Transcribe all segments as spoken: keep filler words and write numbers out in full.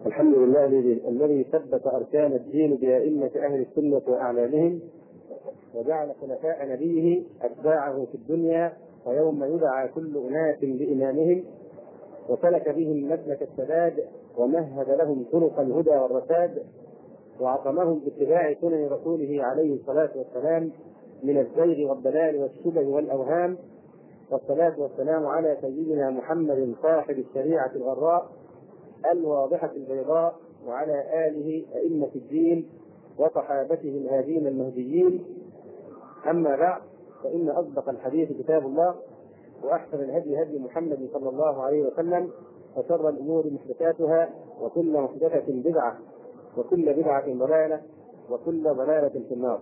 الحمد لله الذي ثبت أركان الدين بأئمة أهل السنة وأعلامهم، وجعل خلفاء نبيه أتباعه في الدنيا ويوم يدعى كل أناس بإمامهم، وسلك بهم مسلك السداد ومهد لهم طرق الهدى والرشاد، وعصمهم باتباع سنن رسوله عليه الصلاة والسلام من الزيغ والضلال والشبه والأوهام. والصلاة والسلام على سيدنا محمد صاحب الشريعة الغراء الواضحة البيضاء، وعلى آله أئمة الدين وصحابته الهادين المهديين. أما بعد، فإن أصدق الحديث كتاب الله، وأحسن الهدي هدي محمد صلى الله عليه وسلم، وشر الأمور محدثاتها، وكل محدثة بدعة، وكل بدعة ضلالة، وكل ضلالة في النار.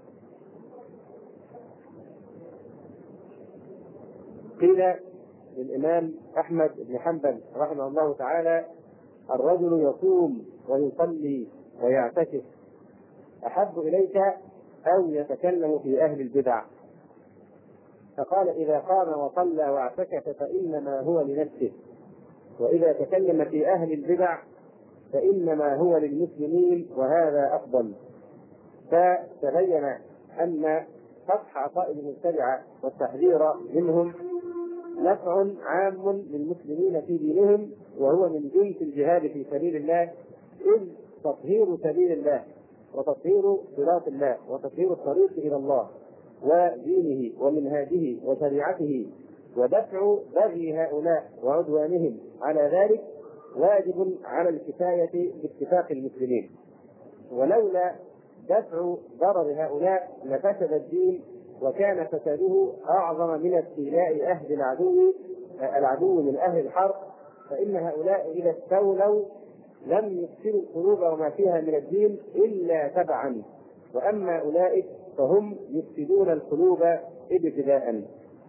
قيل للإمام أحمد بن حنبل رحمه الله تعالى: الرجل يصوم ويصلي ويعتكف أحب إليك أو يتكلم في أهل البدع؟ فقال: إذا قام وصلى واعتكف فإنما هو لنفسه، وإذا تكلم في أهل البدع فإنما هو للمسلمين، وهذا أفضل. فتبين أن فتح عقائد المبتدعة والتحذير منهم نفع عام للمسلمين في دينهم، وهو من جنس الجهاد في سبيل الله، إذ تطهير سبيل الله وتطهير صراط الله وتطهير الطريق إلى الله ودينه ومنهاجه وشريعته، ودفع بغي هؤلاء وعدوانهم على ذلك واجب على الكفاية باتفاق المسلمين. ولولا دفع ضرر هؤلاء لفسد الدين، وكان فساده أعظم من استيلاء أهل العدو العدو من أهل الحرب، فإن هؤلاء إذا استولوا لم يفسدوا القلوب وما فيها من الدين إلا تبعا، وأما أولئك فهم يفسدون القلوب ابتداء.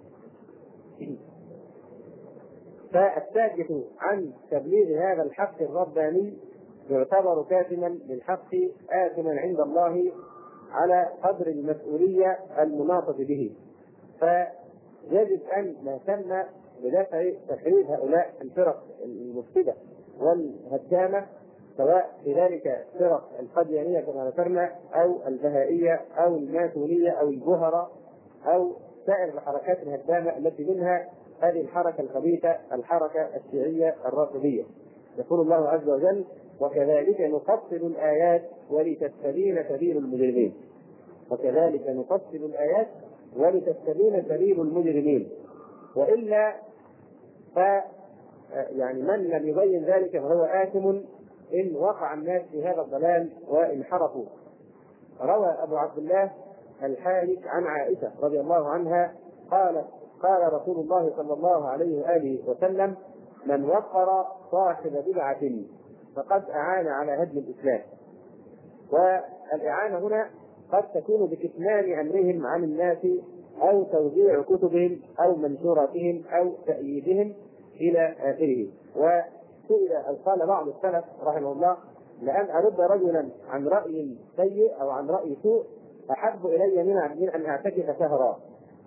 فالساكت عن تبليغ هذا الحق الرباني يعتبر كاتما للحق آثما عند الله على قدر المسؤولية المناطة به. فيجب أن نهتم بدفع تخريب هؤلاء الفرق المفسدة والهدامة، سواء في ذلك فرق القديانية كما ذكرنا، أو البهائية، أو الماسونية، أو الجهرة، أو سائر الحركات الهدامة التي منها هذه الحركة الخبيثة، الحركة الشيعية الرافضية. يقول الله عز وجل: وكذلك نفصل الآيات ولتستبين سبيل المجرمين. وكذلك نفصل الآيات ولتستبين سبيل المجرمين. وإلا ف يعني من لم يبين ذلك فهو آثم إن وقع الناس في هذا الضلال وانحرفوا. روى أبو عبد الله الحارث عن عائشة رضي الله عنها قال: قال رسول الله صلى الله عليه وآله وسلم: من وقر صاحب بدعة فقد أعان على هدم الإسلام. والإعانة هنا قد تكون بكتمان أمرهم عن الناس، أو توزيع كتبهم، أو منشوراتهم، أو تأييدهم إلى آخره. وسئل أو قال بعض السلف رحمه الله: لأن أرد رجلا عن رأي سيء أو عن رأي سوء أحب إلي من أن أعتكف شهرا.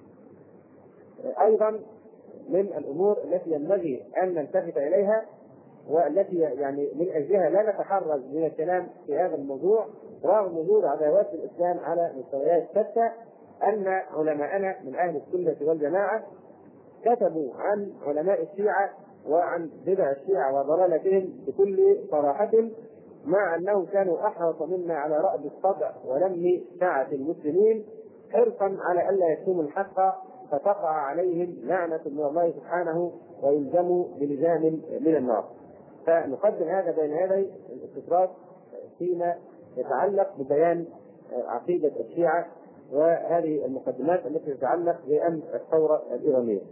أيضا من الأمور التي ينبغي أن نلتفت إليها، والتي يعني من أجلها لا نتحرز من الكلام في هذا الموضوع رغم وجود عداوات الإسلام على مستويات شتى، أن علماءنا من أهل السنة والجماعة كتبوا عن علماء الشيعة وعن بدع الشيعة وضلالتهم بكل صراحة، مع أنهم كانوا أحرص منا على رأب الطبع ولم سعة المسلمين، حرصا على ألا يكتموا الحق فتقع عليهم لعنة من الله سبحانه ويلزموا بلجام من النار. فنقدم هذا بين هذه الاستطراد فيما يتعلق ببيان عقيدة الشيعة، وهذه المقدمات التي تتعلق بأمر الثورة الإيرانية.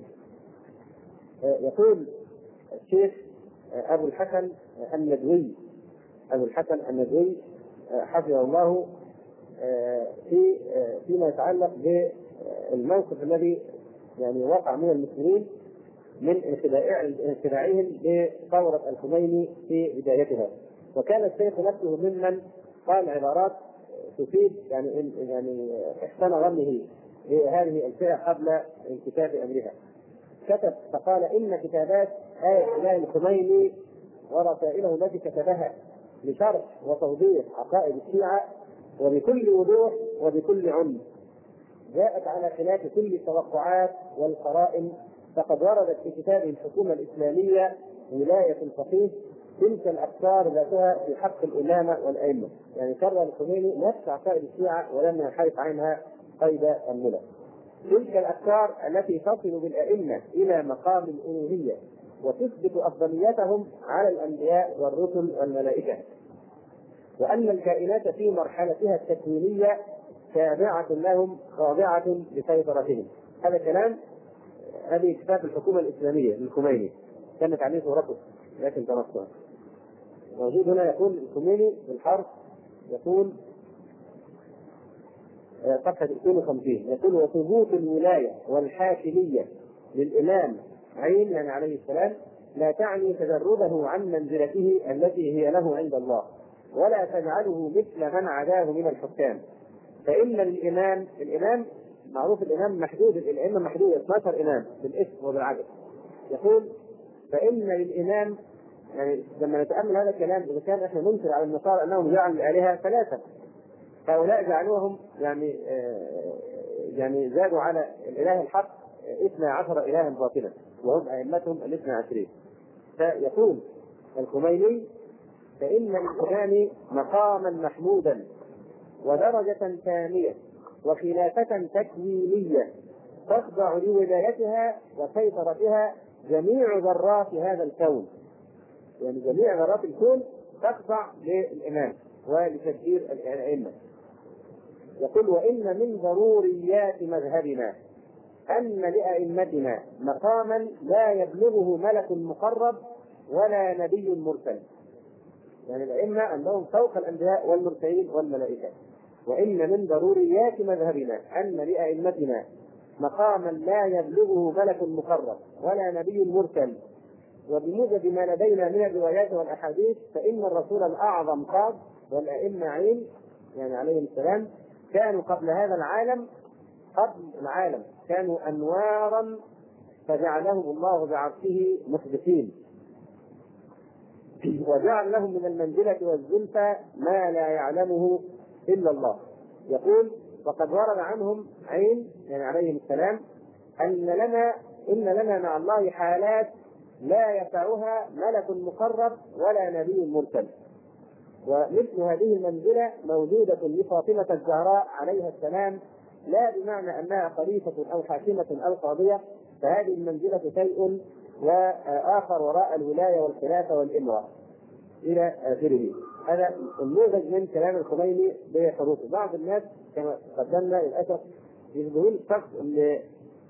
يقول الشيخ أبو الحسن الندوي أبو الحسن الندوي حفظه الله في فيما يتعلق بالموقف الذي يعني وقع من المسلمين من انخداعهم بثورة الخميني في بدايتها. وكان الشيخ نفسه ممن قال عبارات تفيد يعني يعني احسن ظنه بهذه الفئة قبل انكشاف امرها. كتب فقال: ان كتابات آية الله الخميني ورسائله التي كتبها لشرح وتوضيح عقائد الشيعة وبكل وضوح وبكل عنف، جاءت على خلاف كل التوقعات والقرائن. فقد وردت في كتابه الحكومة الإسلامية ولاية الفقيه تلك الأفكار ذاتها في حق الإمامة والأئمة، يعني كرر الخميني نفس عقائد الشيعة ولم ينحرف عنها قيد الملة. تلك الأفكار التي تصل بالأئمة إلى مقام الألوهية وتثبت أفضليتهم على الأنبياء والرسل والملائكة، وأن الكائنات في مرحلتها التكوينية تابعة لهم خاضعة لسيطرتهم. هذا كلام هذه كتاب الحكومة الإسلامية للخميني، كانت عليه صورته لكن تنصها موجود هنا. يقول الخميني بالحرف، يقول صفحة اثنين وخمسين، يقول: وثبوت الولاية والحاكمية للإمام عين يعني عليه السلام لا تعني تجرده عن منزلته التي هي له عند الله، ولا تجعله مثل من عداه من الحكام. فإن الإمام الإمام معروف الإمام محدود، الأئمة محدود اثنا عشر إمام بالاسم وبالعدد. يقول: فإن للإمام، يعني لما نتأمل هذا الكلام إذا كان احنا ننكر على النصارى أنهم جعلوا الآلهة ثلاثة، هؤلاء جعلوهم يعني آه يعني زادوا على الإله الحق اثنا عشر إلها باطلا وهم أئمتهم الاثنى عشرين. فيقول الخميني: فإن للإمام مقاما محمودا ودرجة ثانية وخلافة تكوينية تخضع لولايتها وسيطرتها جميع ذرات هذا الكون، يعني جميع ذرات الكون تخضع للإمام ولتدبير الأئمة. يقول: وإن من ضروريات مذهبنا أن لأئمتنا مقاما لا يبلغه ملك مقرب ولا نبي مرسل، يعني الأئمة عندهم فوق الأنبياء والمرسلين والملائكة. وإن من ضروريات مذهبنا أن لأئمتنا مقاما لا يبلغه ملك مقرب ولا نبي مرسل. وبموجب ما لدينا من الروايات والأحاديث فإن الرسول الأعظم قاد والأئمة عين يعني عليهم السلام كانوا قبل هذا العالم، قبل العالم كانوا أنوارا فجعلهم الله بعرشه مخبتين، وجعل لهم من المنزلة والزلفى ما لا يعلمه إلا الله. يقول: وقد ورد عنهم عين يعني عليهم السلام أن لنا إن لنا مع الله حالات لا يسعها ملك مقرب ولا نبي مرسل. ومثل هذه المنزلة موجودة لفاطمة الزهراء عليها السلام، لا بمعنى أنها خليفة أو حاكمة أو قاضية، فهذه المنزلة شيء وآخر وراء الولاية والخلافة والإمرة إلى آخره. هذا النموذج من كلام الخميني بحروفه. بعض الناس كما قدمنا للأسف يشبهون الشخص اللي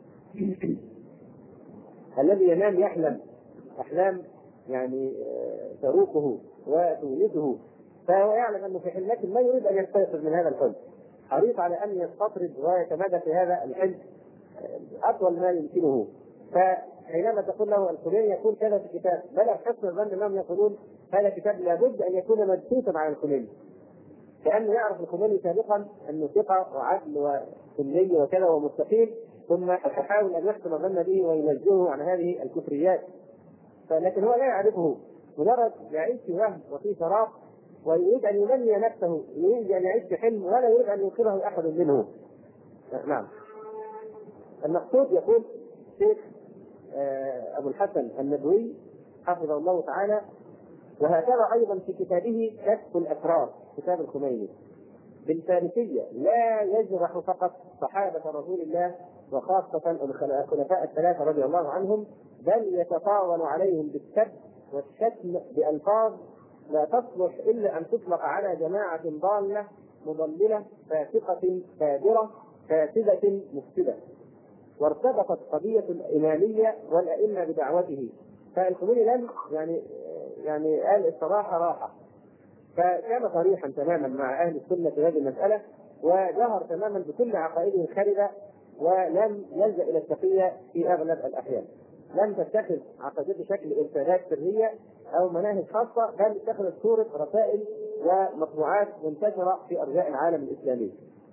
الذي ينام يحلم أحلام يعني تروقه وتونسه، فهو يعلم أنه في حلمه ما يريد أن يستيقظ من هذا الحلم، حريص على أن يستطرد ويتمادى في هذا الحلم أطول ما يمكنه. فحينما تقول له الخميني يقول كذا في كتاب، بل حسن الظن أنهم يقولون هذا كتاب لابد أن يكون مدسوسا على الخميني، كأنه يعرف الخميني سابقا أنه ثقة وعدل وسني وكذا ومستقيم، ثم يحاول أن يحسن الظن به وينزهه عن هذه الكفريات. فلكن هو لا يعرفه، مجرد يعيش في وهم وفي فراغ ويريد أن ينمي نفسه، يريد أن يعيش في حلم ولا يريد أن ينقذه أحد منه. نعم. المقصود يقول الشيخ أبو الحسن الندوي حفظه الله تعالى، وهكذا أيضا في كتابه كشف الأسرار كتاب الخميني بالفارسية لا يجرح فقط صحابة رسول الله وخاصة الخلفاء الثلاثة رضي الله عنهم، بل يتطاول عليهم بالسب والشتم بألفاظ لا تصلح إلا أن تطلق على جماعة ضالة مضللة فاسقة فاجرة فاسدة مفسدة. وارتبطت قضية الإمامية والأئمة بدعوته، فالخميني لم يعني يعني قال الصراحة راحة، فكان صريحا تماما مع أهل السنة في هذه المسألة، وجهر تماما بكل عقائده الخالدة، ولم يلجأ إلى التقية في أغلب الأحيان. لم تتخذ عقيدته شكل إرشادات سرية أو مناهج خاصة، بل اتخذت صورة رسائل ومطبوعات منتشرة في أرجاء العالم الإسلامي.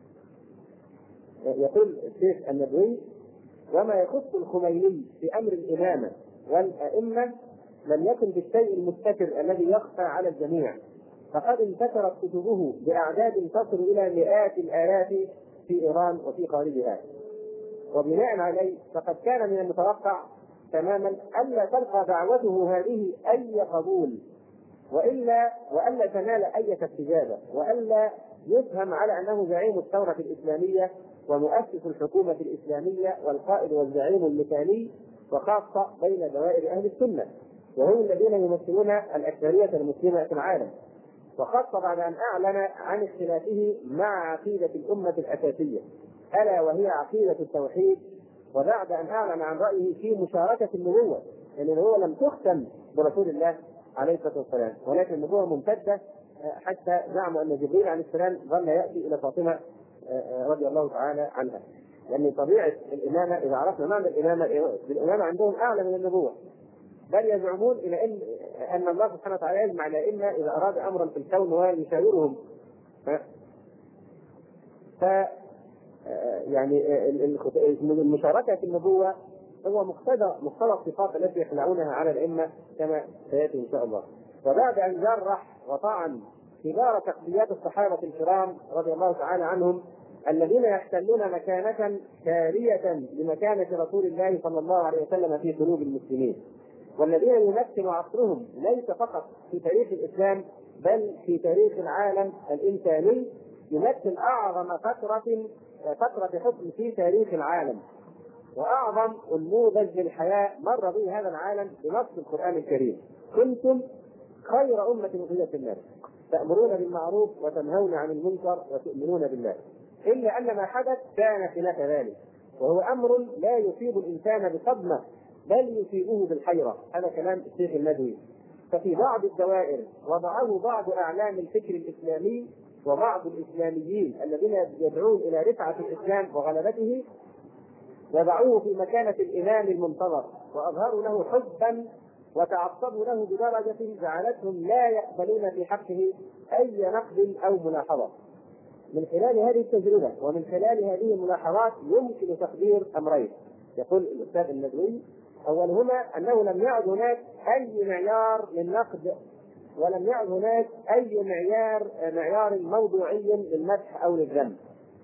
يقول الشيخ الندوي: وما يخص الخميني في أمر الإمامة والأئمة لم يكن بالشيء المستتر الذي يخفى على الجميع، فقد انتشرت كتبه بأعداد تصل إلى مئات الآلاف في إيران وفي خارجها. وبناء عليه فقد كان من المتوقع تماما ألا تلقى دعوته هذه أي قبول، وإلا وألا تنال أي استجابة، وألا يفهم على أنه زعيم الثورة الإسلامية ومؤسس الحكومة الإسلامية والقائد والزعيم المثالي، وخاصة بين دوائر أهل السنة، وهم الذين يمثلون الأكثرية المسلمة في العالم، وخاصة بعد أن أعلن عن اختلافه مع عقيدة الأمة الأساسية ألا وهي عقيدة التوحيد، وبعد أن أعلن عن رأيه في مشاركة النبوة، لأن يعني النبوة لم تختم برسول الله عليه الصلاة والسلام، ولكن النبوة ممتدة حتى زعموا أن جبريل عليه السلام ظل يأتي إلى فاطمة رضي الله تعالى عنها، لأن يعني طبيعة الإمامة إذا عرفنا معنى الإمامة، الإمامة عندهم أعلى من النبوة، بل يزعمون إلى أن أن الله سبحانه وتعالى يجمع الأئمة إذا أراد أمرا في الكون ويشاورهم. ف يعني المشاركة في النبوة هو مقتضى مقتضى الصفات التي يخلعونها على الأئمة كما سيأتي إن شاء الله. وبعد أن جرح وطعن كبار شخصيات الصحابة الكرام رضي الله تعالى عنهم الذين يحتلون مكانة كارية لمكانة رسول الله صلى الله عليه وسلم في قلوب المسلمين، والذين يمثل عصرهم ليس فقط في تاريخ الإسلام بل في تاريخ العالم الإنساني، يمثل أعظم فترة فترة حكم في تاريخ العالم، وأعظم نموذج للحياة مر به هذا العالم بنص القرآن الكريم: كنتم خير أمة أخرجت للناس تأمرون بالمعروف وتنهون عن المنكر وتؤمنون بالله. إلا أن ما حدث كان خلاف ذلك، وهو أمر لا يصيب الإنسان بصدمة بل يصيبه بالحيرة. هذا كلام الشيخ الندوي. ففي بعض الدوائر وضعه بعض أعلام الفكر الإسلامي وبعض الإسلاميين الذين يدعون إلى رفعة الإسلام وغلبته، وضعوه في مكانة الإمام المنتظر، وأظهروا له حبا وتعصبوا له بدرجة جعلتهم لا يقبلون في حقه أي نقد أو ملاحظة. من خلال هذه التجربة ومن خلال هذه الملاحظات يمكن تقدير أمرين، يقول الأستاذ الندوي: أولهما أنه لم يعد هناك أي معيار للنقد، ولم يعد هناك أي معيار معيار موضوعي للمدح أو للذم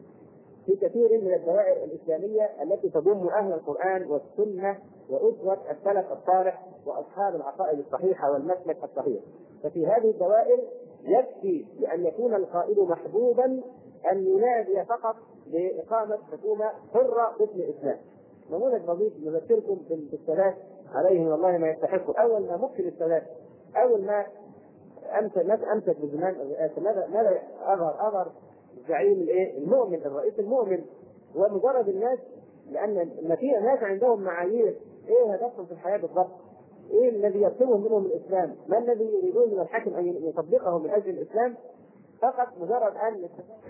في كثير من الدوائر الإسلامية التي تضم أهل القرآن والسنة وأسوة السلف الصالح وأصحاب العقائد الصحيحة والمسلك الصحيح. ففي هذه الدوائر يكفي بأن يكون القائد محبوبا أن ينادي فقط بإقامة حكومة حرة باسم الإسلام. نموذج بسيط نذكركم بالسادات عليهم والله ما يستحقوا. أول ما ممكن السادات أول ما أمسك أمسك بزمان الرئاسة ماذا ماذا أظهر أظهر زعيم الإيه المؤمن الرئيس المؤمن، ومجرد الناس، لأن ما في ناس عندهم معايير إيه هدفهم في الحياة بالضبط، إيه الذي يطلبهم منهم الإسلام، ما الذي يريدون من الحاكم أن يطبقه من أجل الإسلام، فقط مجرد أن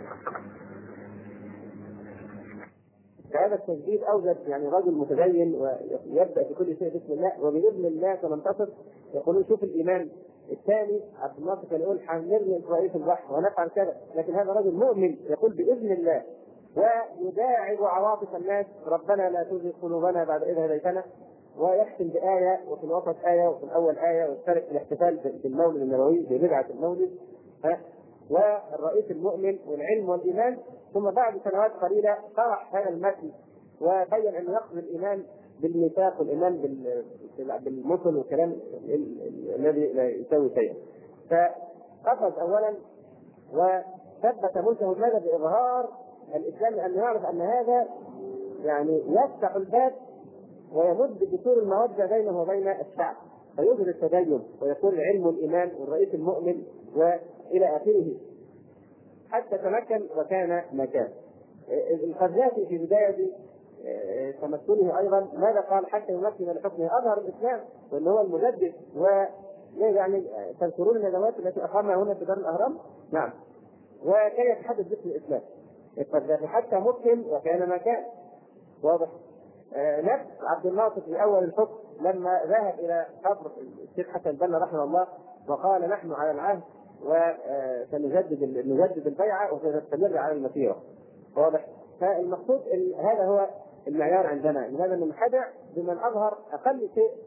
هذا التجديد أوجد يعني رجل متدين ويبدأ في كل شيء بسم الله وبإذن الله سننتصر. يقولون شوف الإيمان الثاني عبد الناصر كان يقول حنرمي رئيس البحر ونفعل كذا، لكن هذا رجل مؤمن يقول بإذن الله، ويداعب عواطف الناس: ربنا لا تزغ قلوبنا بعد إذ هديتنا، ويختم بآية وفي الوسط آية وفي الأول آية، ويشترك في الاحتفال بالمولد النبوي ببدعة المولد، ها والرئيس المؤمن والعلم والإيمان. ثم بعد سنوات قليلة طرح هذا المتن وبين أن يقصد الإيمان بالميثاق والإيمان بالمثل والكلام الذي لا يسوي شيئا. فقفز أولا وثبت ملكه ماذا بإظهار الإسلام، لأن يعرف أن هذا يعني يفتح الباب ويمد بسور المودة بينه وبين الشعب، فيظهر التدين ويكون العلم والإيمان والرئيس المؤمن وإلى آخره حتى تمكن وكان ما كان. القذافي في بداية تمثله أيضا ماذا قال حتى يمكن لحكمه؟ أظهر الإسلام وأنه هو المجدد. ويعني تذكرون الندوات التي أقامها هنا في دار الأهرام؟ نعم. وكان يتحدث باسم الإسلام القذافي حتى مسلم وكان ما كان واضح. نفس عبد الناصر في أول الحكم لما ذهب إلى قبر الشيخ حسن البنا رحمه الله وقال: نحن على العهد وسنجدد نجدد البيعة وسنستمر على المسيرة. واضح. فالمقصود هذا هو المعيار عندنا، لهذا ننخدع بمن أظهر أقل شيء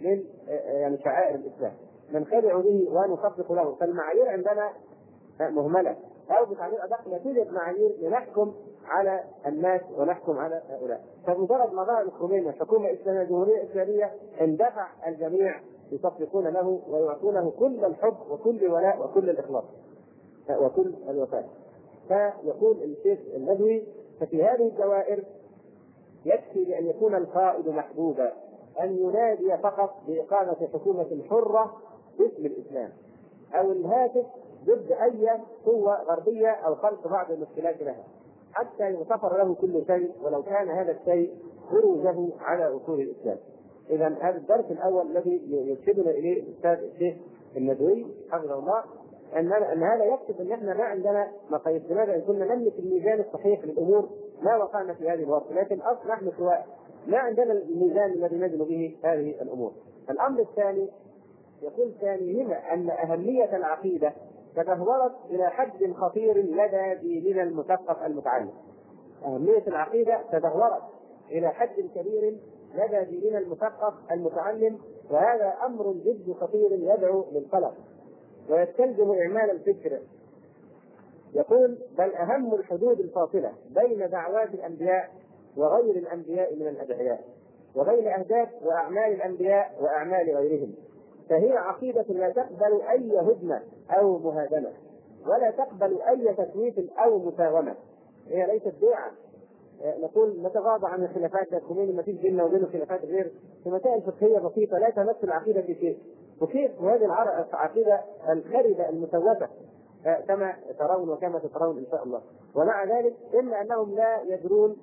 من يعني شعائر الاسلام ننخدع به ونصدق له. فالمعايير عندنا مهمله، او بتعبير ادق لا توجد معايير لنحكم على الناس ونحكم على هؤلاء. فمجرد ما ظهر الخميني حكومه اسلاميه جمهوريه اسلاميه اندفع الجميع يصفقون له ويعطونه كل الحب وكل الولاء وكل الاخلاص وكل الوفاء. فيقول الشيخ الندوي: ففي هذه الدوائر يكفي بأن يكون القائد محبوبا، أن ينادي فقط بإقامة حكومة حرة باسم الإسلام، أو الهاتف ضد أي قوة غربية أو خلق بعض المشكلات لها، حتى يغتفر له كل شيء ولو كان هذا الشيء خروجه على أصول الإسلام. إذا هذا الدرس الأول الذي يرشدنا إليه الأستاذ الشيخ الندوي حفظه الله، أن أن هذا يكتب أن احنا ما عندنا مقاييس. لماذا؟ إن كنا نملك الميزان الصحيح للأمور ما وقعنا في هذه الورطة، لكن أصلا نحن سواء ما عندنا الميزان الذي نجد به هذه الأمور. الأمر الثاني يقول ثانيهما أن أهمية العقيدة تدهورت إلى حد خطير لدى ديننا المثقف المتعلم. أهمية العقيدة تدهورت إلى حد كبير لدى ديننا المثقف المتعلم، وهذا أمر جد خطير يدعو للقلق ويستلزم إعمال الفكر. يقول: بل أهم الحدود الفاصلة بين دعوات الأنبياء وغير الأنبياء من الأدعياء، وبين أهداف وأعمال الأنبياء وأعمال غيرهم، فهي عقيدة لا تقبل أي هدنة أو مهادنة، ولا تقبل أي تسويف أو مساومة. هي ليست بيعة. نقول نتغاضى عن الخلافات الخميني، ما فيش بيننا وبينه خلافات غير في مسائل فقهية بسيطة لا تمس العقيدة في شيء. وكيف هذه العقيدة الخربة المسوسة كما ترون وكما تترون إن شاء الله. ومع ذلك إلا أنهم لا يدرون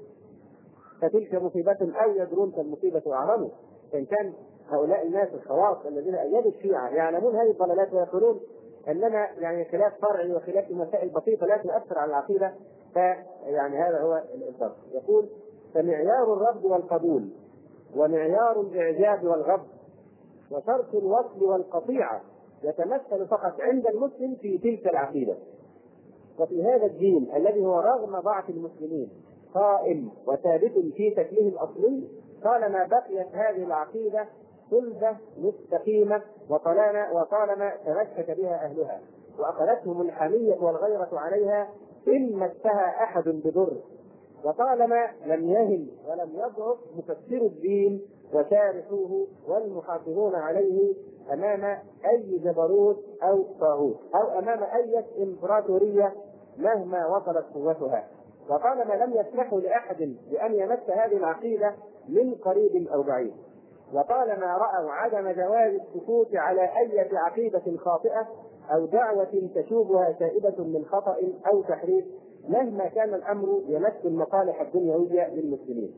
فتلك مصيبة أو يدرون فالمصيبة أعظم. إن كان هؤلاء الناس الخواص الذين أيدوا الشيعة يعلمون هذه الضلالات ويقولون أننا يعني خلاف فرعي وخلاف مسائل بسيطة لا تؤثر على العقيدة، فيعني هذا هو الإنصاف. يقول: فمعيار الرد والقبول ومعيار الإعجاب والغض وشرط الوصل والقطيعة يتمثل فقط عند المسلم في تلك العقيدة. وفي هذا الدين الذي هو رغم ضعف المسلمين قائم وثابت في شكله الأصلي، طالما بقيت هذه العقيدة صلبة مستقيمة، وطالما وطالما تمسك بها أهلها وأخذتهم الحمية والغيرة عليها إن مسها أحد بضر، وطالما لم يهن ولم يضعف مفسر الدين وشارحوه والمحافظون عليه أمام أي جبروت أو طاغوت أو أمام أي إمبراطورية مهما وصلت قوتها، وطالما لم يسمحوا لأحد بأن يمس هذه العقيدة من قريب أو بعيد، وطالما رأوا عدم جواز السكوت على أي عقيدة خاطئة أو دعوة تشوبها شائبة من خطأ أو تحريف مهما كان الأمر يمس المصالح الدنيوية للمسلمين،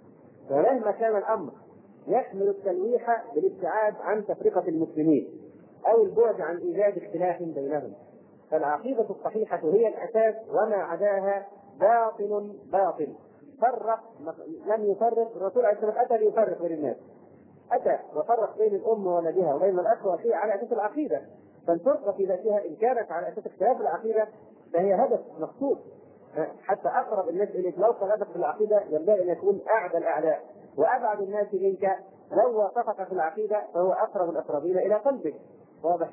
ومهما كان الأمر يحمل التلويح بالابتعاد عن تفرقة المسلمين أو البعد عن إيجاد اختلاف بينهم. فالعقيدة الصحيحة هي الأساس، وما عداها باطل باطل. فرق لم يفرق الرسول عليه الصلاة والسلام، أتى ليفرق بين الناس، أتى وفرق بين الأم وولدها وبين الأخ وأخيه على أساس العقيدة. فالفرقة في ذاتها إن كانت على أساس اختلاف العقيدة فهي هدف مقصود، حتى أقرب الناس إليك لو خالفت في العقيدة ينبغي أن يكون أعدى الأعداء، وأبعد الناس منك لو وافقك في العقيدة فهو أقرب الأقربين إلى قلبك. واضح؟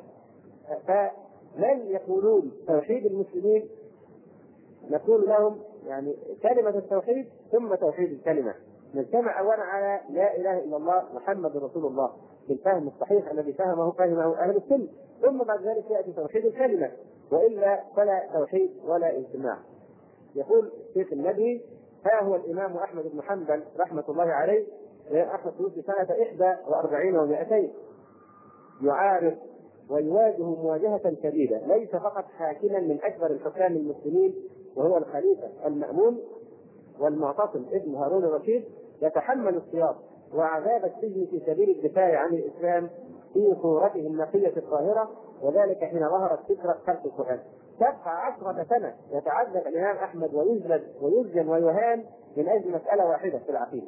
فمن يقولون توحيد المسلمين نقول لهم يعني كلمة التوحيد ثم توحيد الكلمة، نجتمع أولا على لا إله إلا الله محمد رسول الله بالفهم الصحيح الذي فهمه فهمه أهل السنة، ثم بعد ذلك يأتي توحيد الكلمة، وإلا فلا توحيد ولا اجتماع. يقول الشيخ الندوي: ها هو الإمام أحمد بن حنبل رحمة الله عليه، أحمد توفي سنة إحدى وأربعين ومائتين، يعارض ويواجه مواجهة شديدة ليس فقط حاكما من أكبر الحكام المسلمين وهو الخليفة المأمون والمعتصم ابن هارون الرشيد، يتحمل السياط وعذاب السجن في سبيل الدفاع عن الإسلام في صورته النقية الطاهرة، وذلك حين ظهرت فكرة خلق القرآن. تبقى عشرة سنة يتعذب الإمام أحمد ويجلد ويسجن ويهان من أجل مسألة واحدة في العقيدة.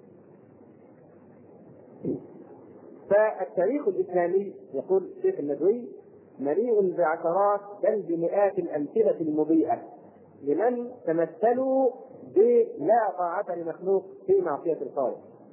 فالتاريخ الإسلامي يقول الشيخ الندوي مليء بعشرات بل بمئات الأمثلة المضيئة لمن تمثلوا بلا طاعة لمخلوق في معصية الخالق،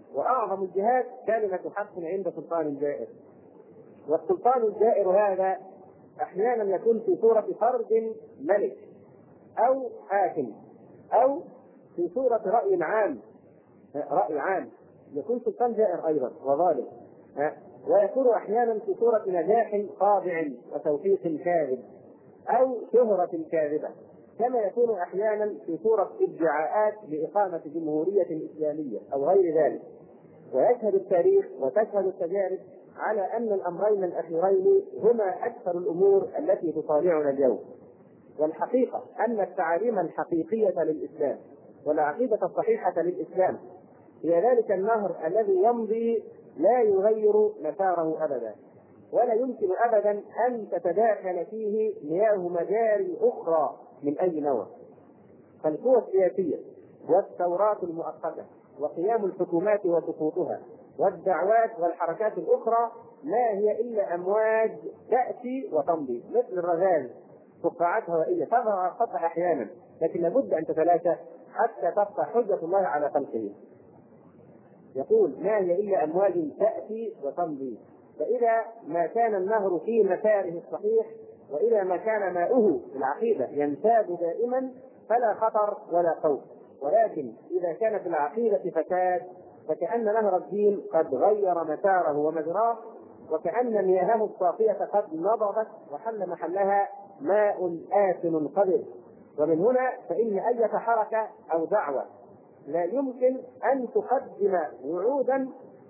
وأعظم الجهاد كلمة حق عند سلطان جائر. والسلطان الجائر هذا أحيانا يكون في صورة فرد ملك أو حاكم، أو في صورة رأي عام، رأي عام يكون سلطان جائر أيضا وظالم، ويكون أحيانا في صورة نجاح خاضع وتوفيق كاذب أو شهرة كاذبة، كما يكون أحيانا في صورة ادعاءات لإقامة جمهورية إسلامية أو غير ذلك. ويشهد التاريخ وتشهد التجارب على أن الأمرين الأخيرين هما أكثر الأمور التي تصارعنا اليوم. والحقيقة أن التعاليم الحقيقية للإسلام والعقيدة الصحيحة للإسلام هي ذلك النهر الذي يمضي لا يغير مساره أبدا، ولا يمكن أبدا أن تتداخل فيه مياه مجاري أخرى من أي نوع. فالقوى السياسية والثورات المؤقتة وقيام الحكومات وسقوطها والدعوات والحركات الأخرى ما هي إلا أمواج تأتي وتمضي مثل الرذاذ، فقاعات هوائية تظهر على السطح أحيانا، لكن لابد أن تتلاشى حتى تبقى حجة الله على خلقه. يقول ما هي إلا أمواج تأتي وتمضي. فإذا ما كان النهر في مساره الصحيح، وإذا ما كان ماؤه في العقيدة ينساب دائما، فلا خطر ولا خوف. ولكن إذا كان في العقيدة فساد، فكأن نهر الدين قد غير مساره ومجراه، وكأن مياهه الصافية قد نضبت وحل محلها ماء آسن قذر. ومن هنا فإن أي حركة أو دعوة لا يمكن أن تقدم وعودا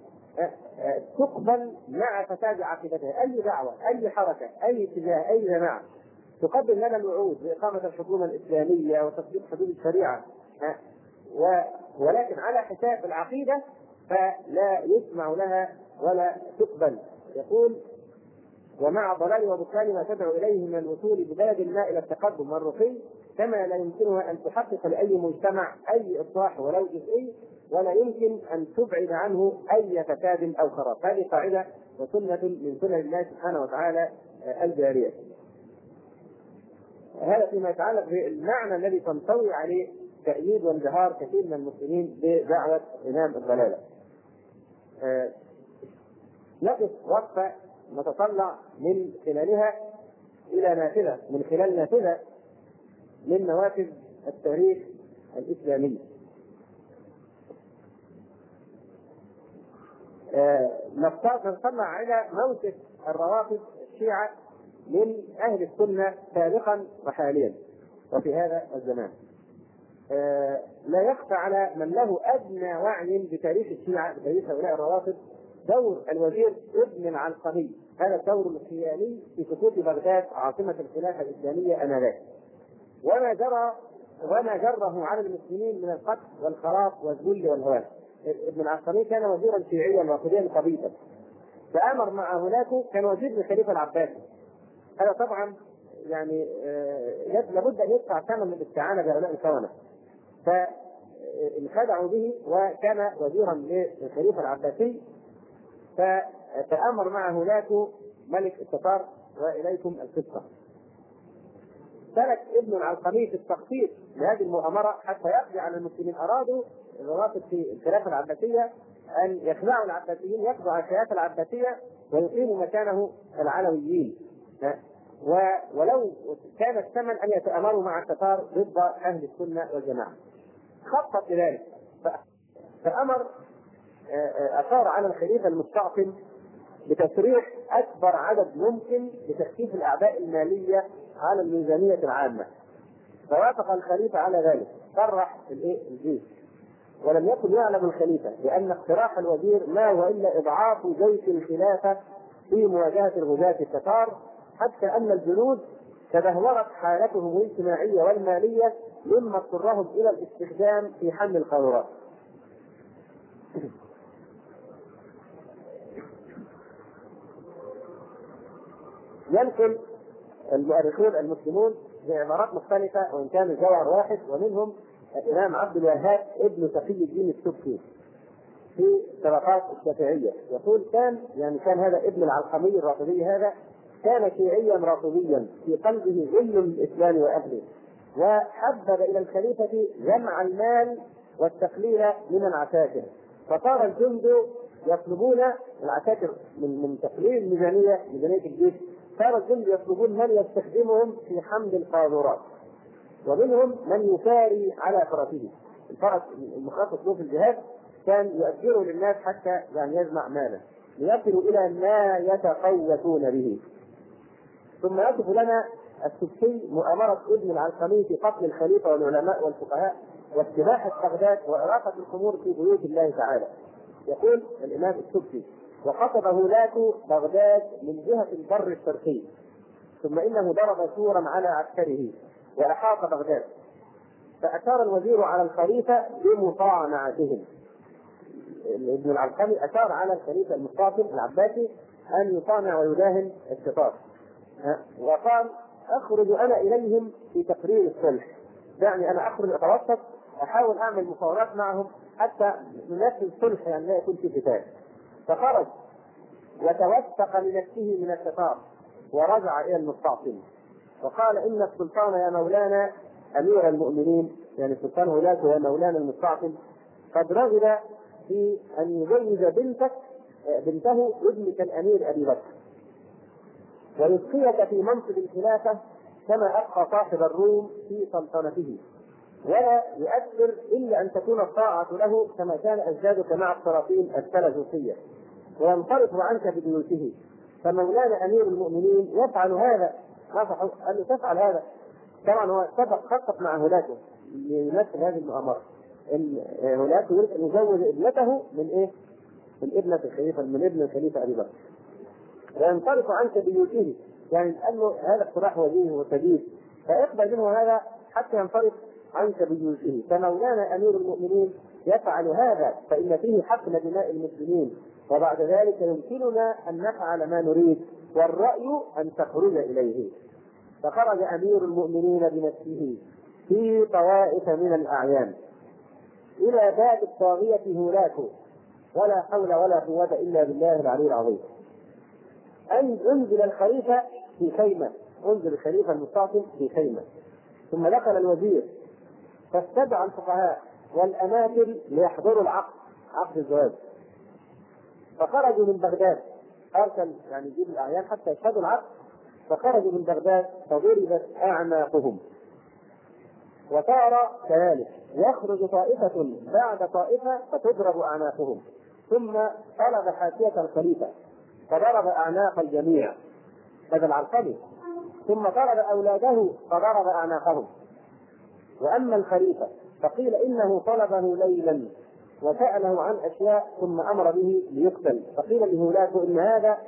تقبل مع فساد عقيدتها. أي دعوة، أي حركة، أي اتجاه، أي جماعة تقدم لنا الوعود بإقامة الحكومة الإسلامية وتطبيق حدود الشريعة ولكن على حساب العقيدة فلا يسمع لها ولا تقبل. يقول ومع ضلال وبطلان ما تدعو إليه من الوصول ببلد ما إلى التقدم والرقي، كما لا يمكنها أن تحقق لأي مجتمع أي إصلاح ولو جزئي، ولا يمكن أن تبعد عنه أي فساد أو خراب. هذه قاعدة وسنة من سنن الله سبحانه وتعالى الجارية. هذا فيما يتعلق بالمعنى الذي تنطوي عليه تأييد وانبهار كثير من المسلمين بدعوة إمام الضلالة. أه نقف وقفة نتطلع من خلالها إلى نافذة من خلال نافذة من نوافذ التاريخ الإسلامي. أه نطلع على موقف الروافض الشيعة من أهل السنة سابقا وحاليا وفي هذا الزمان. آه لا يخفى على من له أدنى وعي بتاريخ الشيعة بتاريخ هؤلاء الروافض دور الوزير ابن العلقمي، هذا الدور الخيالي في سقوط بغداد عاصمة الخلافة الإسلامية آنذاك، وما جرى وما جره على المسلمين من القتل والخراب والذل والهوان. ابن العلقمي كان وزيرا شيعيا رافضيا قبيحا، فأمر مع هناك كان وزير للخليفة العباسي. هذا طبعا يعني آه لابد أن يدفع ثمن الاستعانة بهؤلاء الخونة، فانخدعوا به وكان وزيرا للخليفة العباسي، فتأمر مع هناك ملك التتار وإليكم القصة. سلك ابن العلقمي في التخطيط لهذه المؤامرة حتى يقضي على المسلمين. أرادوا الروافض في الخلافة العباسية أن يخلعوا العباسيين، يقضوا على الخلافة العباسية ويقيموا مكانه العلويين، ولو كان الثمن أن يتآمروا مع التتار ضد أهل السنة والجماعة. خطط لذلك فأمر أشار على الخليفة المستعصم بتسريح أكبر عدد ممكن لتخفيف الأعباء المالية على الميزانية العامة، فوافق الخليفة على ذلك، صرح الجيش. ولم يكن يعلم الخليفة بأن اقتراح الوزير ما هو إلا إضعاف جيش الخلافة في مواجهة الغزاة التتار، حتى أن الجنود تدهورت حالتهم الاجتماعية والمالية مما اضطرهم إلى الاستخدام في حمل القارورات. ينقل المؤرخون المسلمون بعبارات مختلفة وإن كان الجوهر واحد، ومنهم الإمام عبد الوهاب ابن تقي الدين السبكي في طبقات الشافعية يقول كان يعني كان هذا ابن العلقمي الرافضي هذا كان شيعيا رافضيا في قلبه غل الإسلام وأهله، وحبب إلى الخليفة جمع المال والتقليل من العساكر، فصار الجند يطلبون العساكر من من تقليل الميزانيه ميزانيه الجيش، صار الجند يطلبون من يستخدمهم في حمل القاذورات، ومنهم من يساري على فرسه. الفرس المخصص له في الجهاد كان يؤجره للناس حتى يعني يجمع مالا ليصلوا الى ما يتقوتون به. ثم يصف لنا السبكي مؤامرة ابن العلقمي في قتل الخليفة والعلماء والفقهاء واستباحة بغداد وإراقة الخمور في بيوت الله تعالى. يقول الإمام السبكي: وخطب هولاة بغداد من جهة البر الشرقي، ثم إنه ضرب سورا على عسكره وأحاط بغداد، فأشار الوزير على الخليفة بمطاعنتهم. ابن العلقمي أشار على الخليفة المستعصم العباسي أن يطانع ويداهن الشطار، وقال: أخرج أنا إليهم في تقرير الصلح، يعني أنا أخرج أتوسط أحاول أعمل مفاوضات معهم حتى ننفذ الصلح، يعني لا يكون في قتال. فخرج وتوثق لنفسه من الشطار ورجع إلى المستعصم وقال: إن السلطان يا مولانا أمير المؤمنين، يعني السلطان ولاته يا مولانا المستعصم، قد رغب في أن يزوج بنتك بنته ابنك الأمير أبي بكر ويبقيك في منصب الخلافة كما أبقى صاحب الروم في سلطنته، ولا يؤثر إلا أن تكون الطاعة له كما كان أجدادك مع السلاطين السلجوقية، وينصرف عنك ببيوته. فمولانا أمير المؤمنين يفعل هذا، نصحه أن تفعل هذا. طبعا هو سبق خطط مع هولاته ليمثل هذه المؤامرة. هولاته يريد أن يزوج ابنته من إيه؟ من ابنة الخليفة، من ابن الخليفة أبي بكر، وينصرف عنك بيوته، يعني لأنه هذا اقتراح وجيه وسديد، فاقبل منه هذا حتى ينصرف عنك بيوته. فمولانا أمير المؤمنين يفعل هذا فإن فيه حقن دماء المسلمين، وبعد ذلك يمكننا أن نفعل ما نريد، والرأي أن تخرج إليه. فخرج أمير المؤمنين بنفسه في طوائف من الأعيان إلى باب الطاغية هولاكو، ولا حول ولا قوة إلا بالله العلي العظيم، أن أنزل الخليفة في خيمة، أنزل الخليفة المستعصم في خيمة. ثم دخل الوزير فاستدعى الفقهاء والأماكن ليحضروا العقد، عقد الزواج. فخرجوا من بغداد، أرسل يعني يجيب الأعيان حتى يشهدوا العقد، فخرجوا من بغداد فضربت أعناقهم. وصار كذلك يخرج طائفة بعد طائفة فتضرب أعناقهم، ثم طلب حاشية الخليفة فضرب أعناق الجميع هذا العلقمي، ثم طلب أولاده فضرب أعناقهم. وأما الخليفة فقيل إنه طلبه ليلا وسأله عن أشياء ثم أمر به ليقتل، فقيل لهولاته إن هذا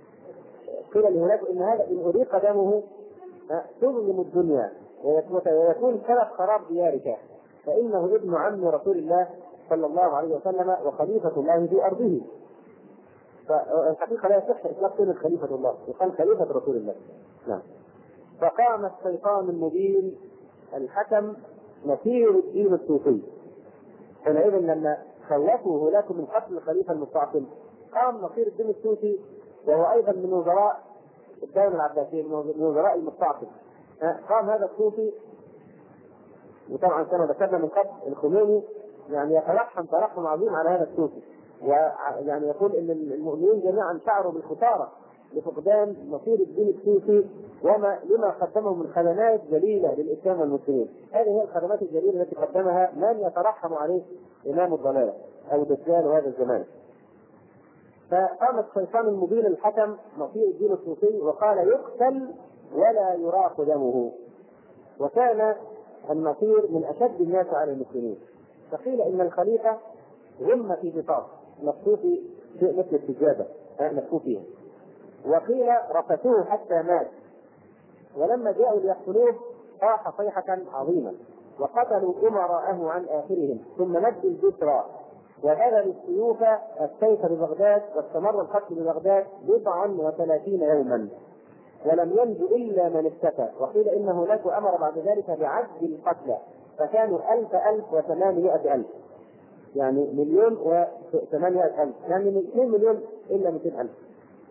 قيل لهولاته إن هذا إن أريق دمه تظلم الدنيا ويكون سبب خراب ديارك، فإنه ابن عم رسول الله صلى الله عليه وسلم وخليفة الله في أرضه. فالحقيقة لا يصح إطلاق كلمة خليفة الله، يقال خليفة رسول الله. نعم. فقام الشيطان المبين الحكم نصير الدين الصوفي، حينئذ لما خوفوا هولاكم من قتل الخليفة المستعصم قام نصير الدين الصوفي، وهو أيضا من وزراء الدولة العباسية، من وزراء المستعصم. قام هذا الصوفي، وطبعا كما ذكرنا من قبل الخميني يعني يترحم ترحم عظيم على هذا الصوفي، ويعني يقول ان المؤمنين جميعا شعروا بالخساره لفقدان نصير الدين الصوفي وما لما قدمه من خدمات جليله للاسلام والمسلمين. هذه هي الخدمات الجليله التي قدمها من يترحم عليه امام الضلاله او دجال هذا الزمان. فقام الشيطان المبين الحكم نصير الدين الصوفي وقال يقتل ولا يراق دمه، وكان النصير من اشد الناس على المسلمين. فقيل ان الخليفه غم في بطاق نفسه في شيء مثل السجاده نفسه فيها، وقيل رفسوه حتى مات، ولما جاءوا ليقتلوه صاح صيحه عظيمه وقتلوا امراءه عن اخرهم، ثم مدوا الجسرى وبذلوا السيوف السيف ببغداد، واستمر القتل ببغداد بضعا وثلاثين يوما ولم ينج الا من اختفى. وقيل ان هناك امر بعد ذلك بعد القتلى فكانوا الف الف وثمانمائة الف، يعني مليون وثمانمائة الف، يعني من اثنين مليون الا مئتين الف،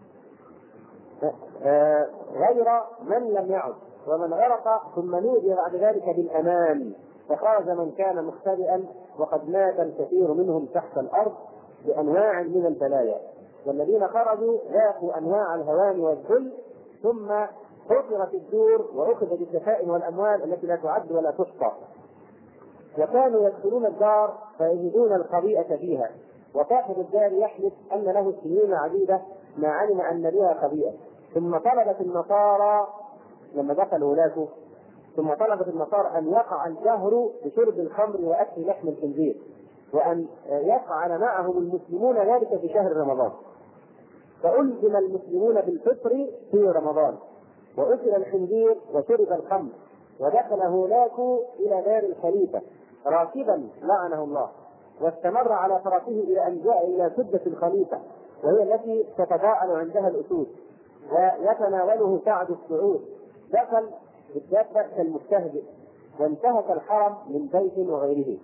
آه غير من لم يعد ومن غرق. ثم نودي بعد ذلك بالامان فخرج من كان مختبئا وقد مات الكثير منهم تحت الارض، بأنواع من البلايا، والذين خرجوا ذاقوا أنواع الهوان والذل، ثم حفرت الدور وأخذت الدفائن والأموال التي لا تعد ولا تحصى. وكانوا يدخلون الدار فيجدون الخبيئة فيها، وصاحب الدار يحلف أن له سنين عديدة ما علم أن بها خبيئة. ثم طلبت النصارى لما دخلوا هناك ثم طلبت النصارى أن يقع الجهر بشرب الخمر وأكل لحم الخنزير، وأن يفعل معهم المسلمون ذلك في شهر رمضان. فألزم المسلمون بالفطر في رمضان، وأكل الخنزير وشرب الخمر، ودخل هولاك إلى دار الخليفة راكبا لعنه الله، واستمر على فرسه إلى أن جاء إلى سدة الخليفة، وهي التي تتضاءل عندها الأسود ويتناوله سعد السعود. دخل بالدابة كالمستهزئ، وانتهك الحرم من بيت وغيره،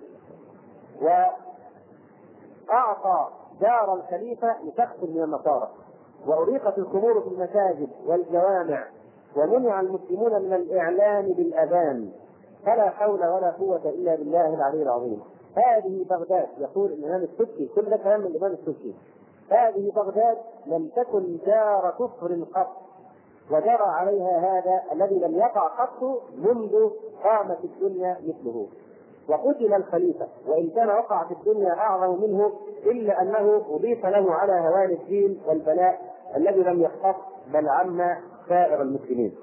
وأعطى دار الخليفة لشخص من النصارى، وأريقت الخمور في المساجد والجوامع، ومنع المسلمون من الإعلان بالأذان. فلا حول ولا قوة إلا بالله العلي العظيم. هذه بغداد، يقول الإمام السبكي، كل ده كلام من الإمام السبكي، هذه بغداد لم تكن دار كفر قط، وجرى عليها هذا الذي لم يقع قط منذ قامت الدنيا مثله. وقتل الخليفة، وإن كان وقع في الدنيا أعظم منه، إلا أنه أضيف له على هوان الدين والبلاء الذي لم يختص بل عم سائر المسلمين.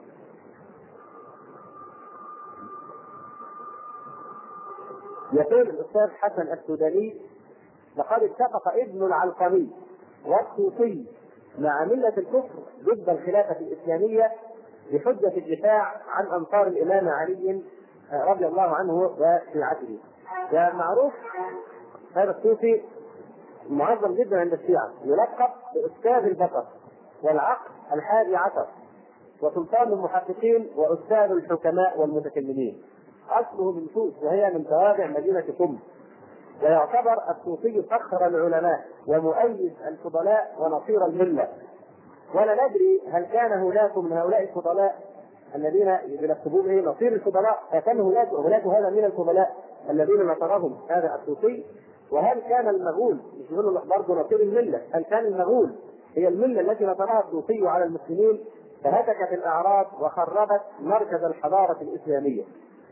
يقول الأستاذ حسن السوداني: لقد اتفق ابن العلقمي والصوفي مع ملة الكفر ضد الخلافة الإسلامية بحجة الدفاع عن أنصار الإمام علي رضي الله عنه وشيعته. ومعروف هذا الصوفي معظم جدا عند الشيعة، يلقب بأستاذ البشر والعقل الحادي عشر، وسلطان المحققين، وأستاذ الحكماء والمتكلمين. أصله من سوس، وهي من توابع مدينة قم، ويعتبر الصوفي فخر العلماء ومؤيد الفضلاء ونصير الملة. ولا ندري هل كان هناك من هؤلاء الفضلاء الذين يلقبون به نصير الفضلاء، فكان هناك هناك هذا من الفضلاء الذين نصرهم هذا الصوفي، وهل كان المغول مش يقولوا برضه نصير الملة، هل كان المغول هي الملة التي نصرها الصوفي على المسلمين فهتكت الأعراض وخربت مركز الحضارة الإسلامية.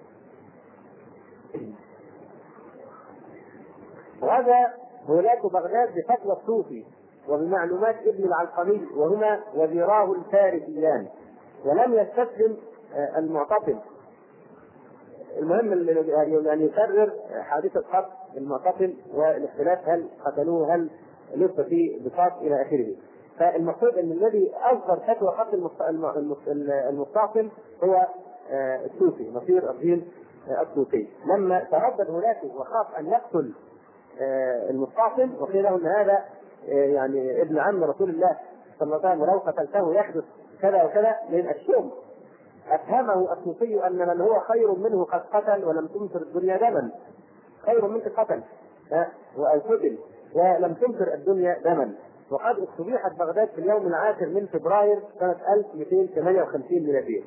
وهذا هناك بغداد بفتوى الصوفي وبمعلومات ابن العلقمي، وهما وزيراه الفارسيان، ولم يستسلم المعتصم. المهم يعني يكرر حادثة قتل المعتصم والاختلاف، هل قتلوه، هل لف في بساط إلى آخره. فالمقصود أن الذي أصدر فتوى قتل المعتصم هو الصوفي نصير الدين الصوفي. لما تردد هناك وخاف أن يقتل المعتصم وقيل له أن هذا يعني ابن عم رسول الله صلى الله عليه وسلم، ولو قتلته يحدث كذا وكذا من الشؤم، أفهمه الصوفي أن من هو خير منه قد قتل ولم تمطر الدنيا دما، خير منك قتل أو قتل ولم تمطر الدنيا دما. وقد اصطبحت بغداد في اليوم العاشر من فبراير سنة ألف ومئتين وثمانية وخمسين ميلادية.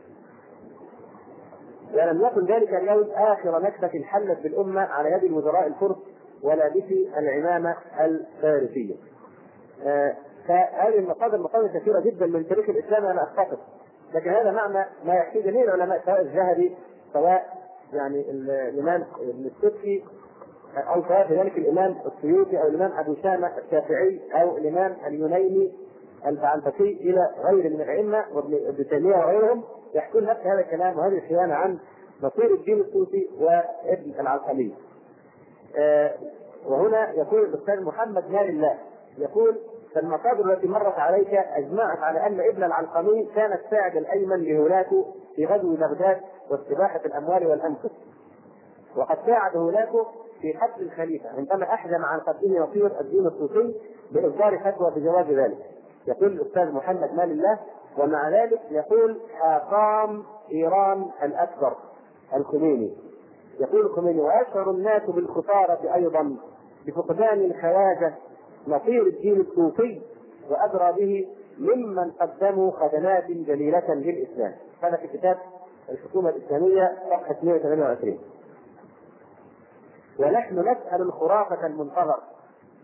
ولم يكن ذلك اليوم آخر نكبة حلت بالأمة على يد الوزراء الفرس ولابسي العمامة الفارسية. آه فهذه المقادير مقادير كثيرة جدا من تاريخ الإسلام أنا أختصر، لكن هذا معنى ما يحكي جميع العلماء سواء الذهبي سواء يعني الإمام السبكي أو سواء كذلك الإمام السيوطي أو الإمام أبو شامة الشافعي أو الإمام اليونيني البعنفسي إلى غير من الأئمة وابن تيمية وغيرهم يحكون نفس هذا الكلام وهذه الخيانة عن نصير الدين الصوفي وابن العلقمي. آه وهنا يقول الأستاذ محمد نار الله يقول: فالمصادر التي مرت عليك أجمعت على أن ابن العلقمي كان الساعد الأيمن لهولاكو في غزو بغداد واستباحة الأموال والأنفس، وقد ساعد هولاكو في قتل الخليفة عندما أحزم عن قتله نصير الدين الصوفي بإصدار فتوى بجواز ذلك. يقول الأستاذ محمد مال الله: ومع ذلك يقول حاقام إيران الأكبر الخميني، يقول الخميني: ويشعر الناس بالخسارة أيضا بفقدان الخواجة نصير الدين الصوفي وأدرى به ممن قدموا خدمات جليلة للإسلام. هذا في كتاب الحكومة الإسلامية صفحة مئة وثمانية وعشرين. ونحن نسأل الخرافة المنتظر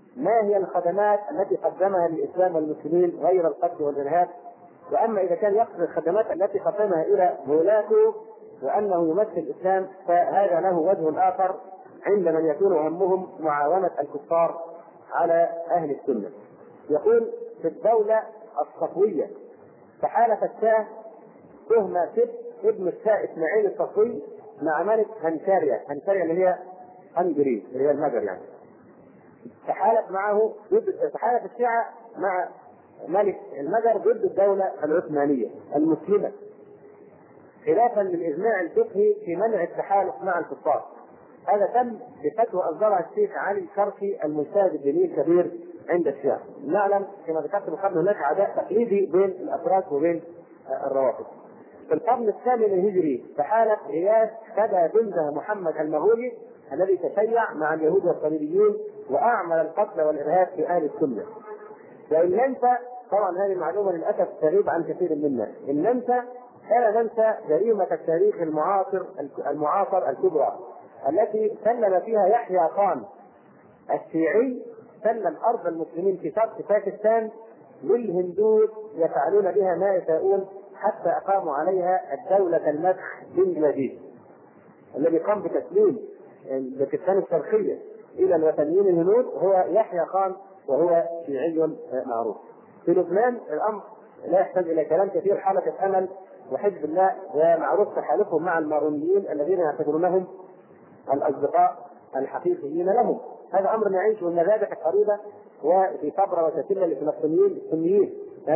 ما هي الخدمات التي قدمها للإسلام والمسلمين غير القتل والإرهاب. وأما إذا كان يقصد الخدمات التي قدمها إلى ولاته وأنه يمثل الإسلام فهذا له وجه آخر عند من يكون همهم معاونة الكفار على أهل السنة. يقول في الدولة الصفوية تحالف الشاه تهمة ست ابن الشاه إسماعيل الصفوي مع ملك هنكاريا، هنكاريا اللي هي هنغري اللي هي المجر يعني. تحالف معه ضد تحالف الشيعة مع ملك المجر ضد الدولة العثمانية المسلمة خلافا للإجماع الفقهي في منع التحالف مع الكفار. هذا تم بفتوى أصدرها الشيخ علي الشرقي المجتهد الديني الكبير عند الشيعة. نعلم كما ذكرت من قبل هناك عداء تقليدي بين الأتراك وبين الروافض. في القرن الثامن الهجري تحالف غياث فدى بنده محمد المغولي الذي تشيع مع اليهود والصليبيين واعمل القتل والارهاب في اهل السنه. وان ننسى، طبعا هذه المعلومه للاسف تغيب عن كثير منا، ان ننسى فلا ننسى جريمه التاريخ المعاصر المعاصر الكبرى التي سلم فيها يحيى خان الشيعي سلم ارض المسلمين في شرق باكستان للهندوس يفعلون بها ما يشاءون حتى اقاموا عليها الدوله المسخ بنجلاديش الذي قام بتسليم باكستان الشرقيه الى الوثنيين الهنود هو يحيى خان وهو شيعي معروف. في لبنان الامر لا يحتاج الى كلام كثير، حركه امل وحزب الله ومعروف تحالفهم مع المارونيين الذين يعتبرونهم الاصدقاء الحقيقيين لهم. هذا امر نعيشه والمذابح القريبه وفي صبرا وتتمه للفلسطينيين السنيين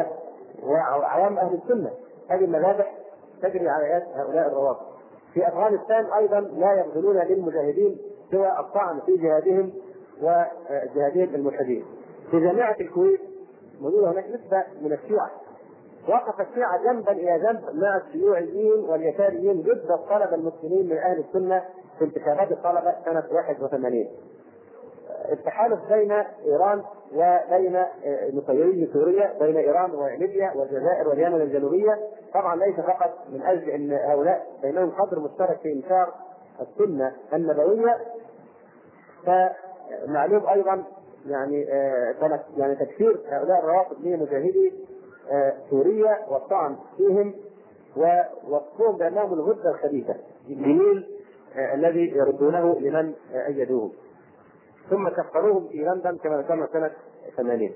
وعوام اهل السنه. هذه المذابح تجري على يد هؤلاء الروافض. في افغانستان ايضا لا يبذلون للمجاهدين سوى الطعن في جهادهم وجهادهم الملحدين. في جامعه الكويت موجوده هناك نسبه من الشيعه، وقف الشيعه جنبا الى جنب مع الشيوعيين واليساريين ضد الطلبه المسلمين من اهل السنه في انتخابات الطلبه سنه واحد وثمانين. التحالف بين ايران وبين نصيري سوريا، بين ايران وليبيا والجزائر واليمن الجنوبيه، طبعا ليس فقط من اجل ان هؤلاء بينهم قدر مشترك في انكار السنه النبويه، فمعلوم ايضا يعني كانت يعني تكفير هؤلاء الروافض لمجاهدي سوريا والطعن فيهم ووصفهم بانهم الغده الخبيثه الجميل الذي يردونه لمن ايدوهم، ثم كفروهم في لندن كما ذكرنا سنه ثمانين.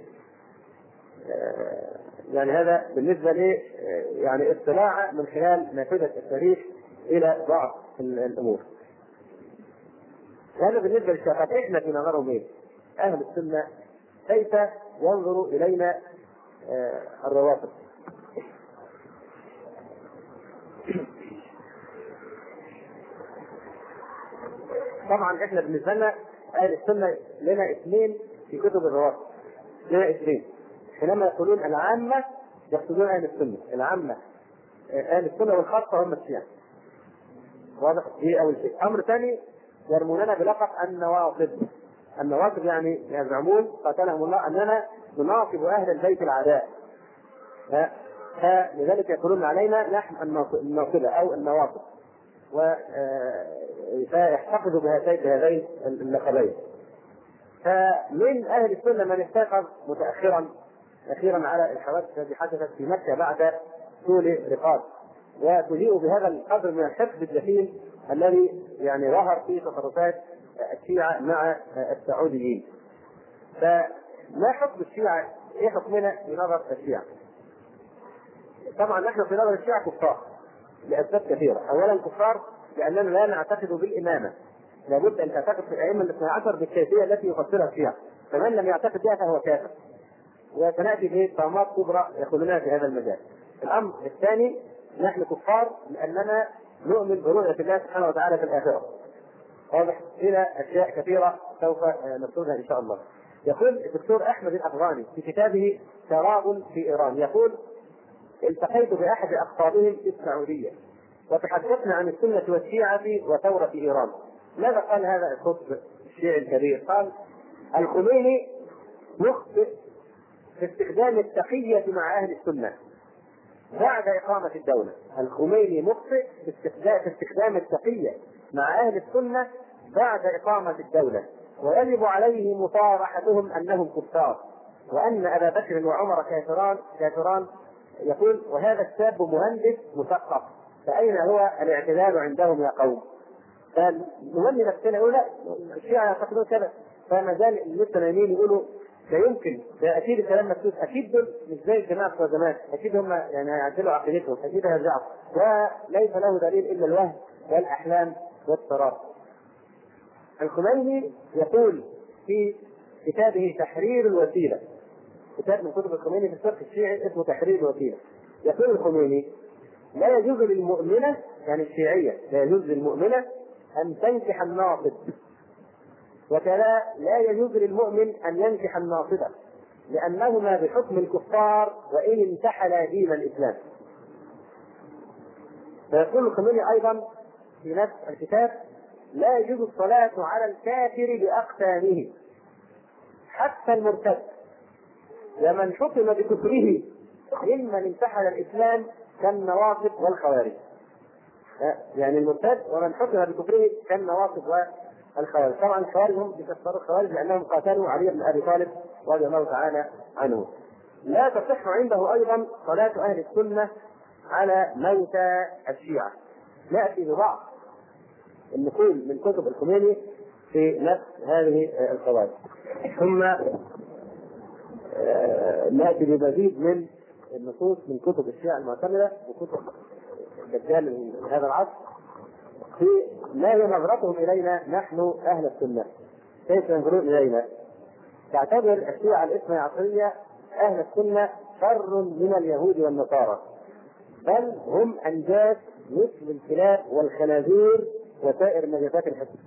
يعني هذا بالنسبه لي يعني اطلاع من خلال نافذه التاريخ الى ضعف الامور. هذا بالنسبه للشيعة. احنا في نظرهم ايه؟ اهل السنه كيف ينظر الينا الروافض؟ طبعا احنا بالنسبه لنا اهل السنه لنا اثنين في كتب الروافض، لنا اثنين حينما يقولون العامه يقصدون اهل السنه، العامه اهل السنه والخاصه هم الشيعة. واضح؟ دي اول شيء. امر ثاني يرموننا بلقب النواصب. النواصب يعني يزعمون قاتلهم الله اننا نناصب اهل البيت العداء، فلذلك يقولون علينا نحن الناصبه او النواصب، ويحتفظوا بهذين اللقبين. فمن اهل السنه من استيقظ متاخرا اخيرا على الحوادث التي حدثت في مكه بعد طول رقاب، وتجيء بهذا القدر من الحقد الجحيم الذي يعني ظهر في تصرفات الشيعة مع السعوديين. فما حكم الشيعة؟ ايه حكمنا في نظر الشيعة؟ طبعا نحن في نظر الشيعة كفار لاسباب كثيره. اولا كفار لاننا لا نعتقد بالامامه، لابد ان تعتقد في الائمه الاثنى عشر بالكيفيه التي يفسرها الشيعة، فمن لم يعتقد بها فهو كافر. وسناتي به طامات كبرى يقولونها في هذا المجال. الامر الثاني نحن كفار لاننا نؤمن برؤيه الله سبحانه وتعالى في الاخره. واضح؟ الى اشياء كثيره سوف نذكرها ان شاء الله. يقول الدكتور احمد الافغاني في كتابه شراب في ايران، يقول: التقيت باحد اقطابهم في السعوديه وتحدثنا عن السنه والشيعه وثوره في ايران. ماذا قال هذا القطب الشيعي الكبير؟ قال: الخميني مخطئ في استخدام التقيه مع اهل السنه بعد اقامه الدوله. الخميني مخطئ في استخدام التقيه مع اهل السنه بعد اقامه الدوله، ويجب عليه مصارحتهم أنهم كفار، وأن أبا بكر وعمر كافران كافران يقول وهذا الشاب مهندس مثقف، فأين هو الاعتدال عندهم يا قوم؟ فنولي نفسنا يقول لا الشيعة يعتقدون كذا، فما زال المتنامين يقولوا لا يمكن، ده اكيد الكلام مكتوب، اكيد دول مش زي الجماعه بتوع زمان، اكيد هم يعني هيعدلوا عقيدتهم، اكيد هيرجعوا، وليس له دليل الا الوهم والاحلام واضطراب. الخميني يقول في كتابه تحرير الوسيله، كتاب من كتب الخميني في الفقه الشيعي اسمه تحرير الوسيله، يقول الخميني لا يجوز للمؤمنه، يعني الشيعيه لا يجوز للمؤمنه ان تنكح الناصب، وكذا لا يجوز للمؤمن ان ينكح الناصبه، لانهما بحكم الكفار وان انتحلا دين الاسلام. ويقول الخميني ايضا في نفس الكتاب لا يجوز الصلاه على الكافر باقسامه حتى المرتد، ومن حكم بكفره ممن انتحل الاسلام كالنواصب والخوارج. يعني المرتد ومن حكم بكفره كالنواصب والخوارج. طبعا الخوارج هم بيكفروا الخوارج لانهم قاتلوا علي بن ابي طالب رضي الله تعالى عنه. لا تصح عنده ايضا صلاه اهل السنه على موتى الشيعه. ناتي ببعض النقول من كتب الخميني في نفس هذه القضايا، ثم ناتي بمزيد من النصوص من كتب الشيعه المعتمده وكتب الدجال من هذا العصر في ما هي نظرتهم الينا نحن اهل السنه، كيف ينظرون الينا. تعتبر الشيعه الاثنى عشريه اهل السنه شر من اليهود والنصارى، بل هم انجاس مثل الكلاب والخنازير وسائر نجاسات الحسن.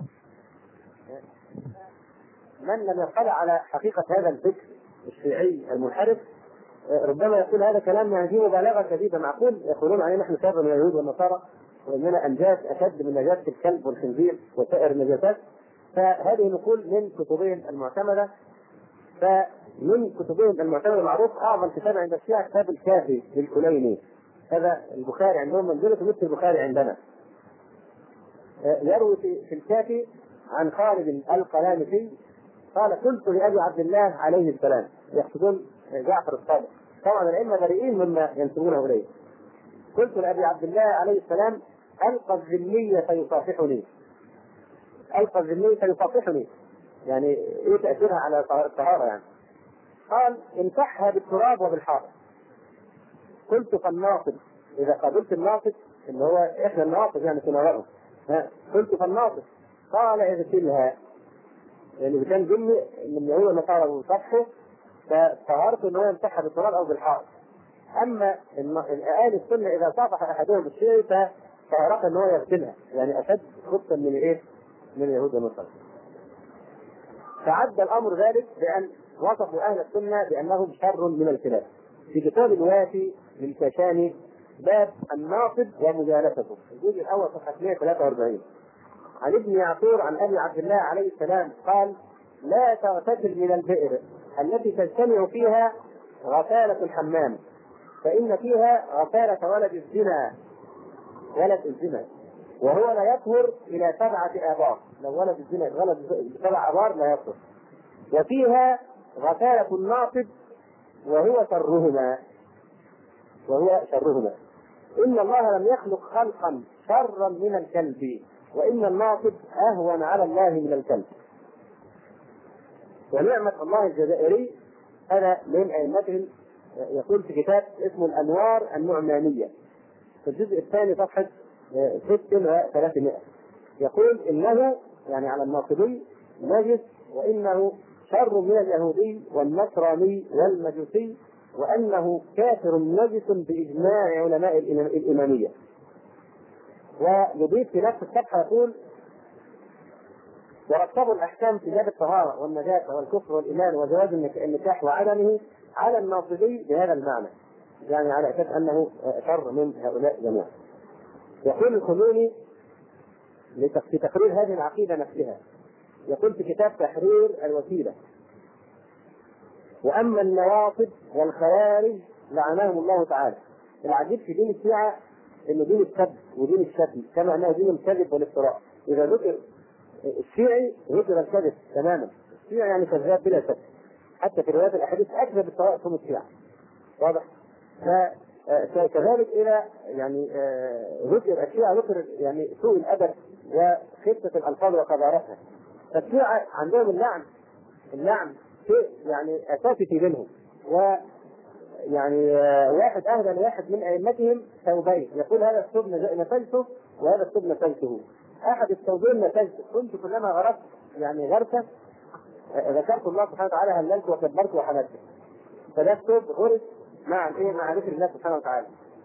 من لم يطلع على حقيقه هذا الفكر الشيعي المنحرف ربما يقول هذا كلام يعني فيه مبالغه شديده. معقول يقولون علينا نحن شر من اليهود والنصارى واننا انجاس اشد من نجاسه الكلب والخنزير وسائر النجاسات؟ فهذه نقول من كتبهم المعتمده. فمن كتبهم المعتمده المعروف اعظم كتاب عند الشيعه كتاب الكافي للكليني، هذا البخاري عندهم منزله مثل البخاري عندنا. يروي في الكافي عن خالد القلانسي قال قلت لابي عبد الله عليه السلام، يقصدون جعفر الصادق، طبعا الائمه بريئين مما ينسبونه اليه. قلت لابي عبد الله عليه السلام القى الذمي فيصافحني، القى الذمي فيصافحني يعني ايه تاثيرها على الطهاره يعني؟ قال امسحها بالتراب وبالحائط. قلت فالناصب، اذا قابلت الناصب اللي هو احنا الناصب يعني تناوله، قلت فالناصب قال اغسلها، يعني كان ذمي من هو اللي قال وصفحه فطهرت ان هو يمسحها بالتراب او بالحائط. اما اهل السنه اذا صافح احدهم بالشيء فطهرت ان هو يغسلها، يعني اشد خبثا من ايه؟ من اليهود والنصارى. فعد الامر ذلك بان وصفوا اهل السنه بانهم شر من الكلاب. في كتاب الوافي للكشاني باب الناصب ومجالسته الجزء الاول صفحه مئة وثلاثة وأربعين عن ابن يعقوب عن ابي عبد الله عليه السلام قال لا تغتسل من البئر التي تجتمع فيها غسالة الحمام، فإن فيها غسالة ولد الزنا، ولد الزنا وهو لا يطهر إلى سبعة آبار، لو ولد الزنا ولد سبع آبار لا يطهر، وفيها غسالة الناصب وهو شرهما، وهو شرهما. إن الله لم يخلق خلقا شرا من الكلب، وإن الناصب أهون على الله من الكلب. ونعمة الله الجزائري هذا من أئمتهم يقول في كتاب اسمه الأنوار النعمانية في الجزء الثاني صفحة ستة وثلاثمائة يقول إنه يعني على الناصبي نجس، وإنه شر من اليهودي والنصراني والمجوسي، وأنه كافر نجس بإجماع علماء الإمامية. ويضيف في نفس الصفحة يقول ورتبوا الأحكام في باب الطهارة والنجاسة والكفر والإيمان وجواز النكاح وعدمه على الناصبي بهذا المعنى، يعني على أساس أنه شر من هؤلاء جميعا. يقول الخميني في تقرير هذه العقيدة نفسها، يقول في كتاب تحرير الوسيلة وأما النواصب والخوارج لعنهم الله تعالى. العجيب في دين الشيعة إنه دين السب ودين الشتم، كما أنه دين الكذب والافتراء. إذا ذكر الشيعي ذكر الكذب تماما، الشيعي يعني كذاب بلا شك، حتى في روايات الاحاديث اكذب الطوائف هم الشيعة، واضح؟ فكذلك الى يعني ذكر الشيعة ذكر يعني سوء الادب وخفة الالفاظ وقذارتها. فالشيعة عندهم اللعن، اللعن شيء يعني اساسي في دينهم. و يعني واحد اهدى لواحد من ائمتهم ثوبين، يقول هذا الثوب نسلته وهذا الثوب نسلته. احد الثوبين نسلته، كنت كلما غرست يعني غرسه ذكرت الله سبحانه وتعالى هللت وكبرت وحمدت. فده الثوب غرس مع الايه؟ مع ذكر الله سبحانه وتعالى.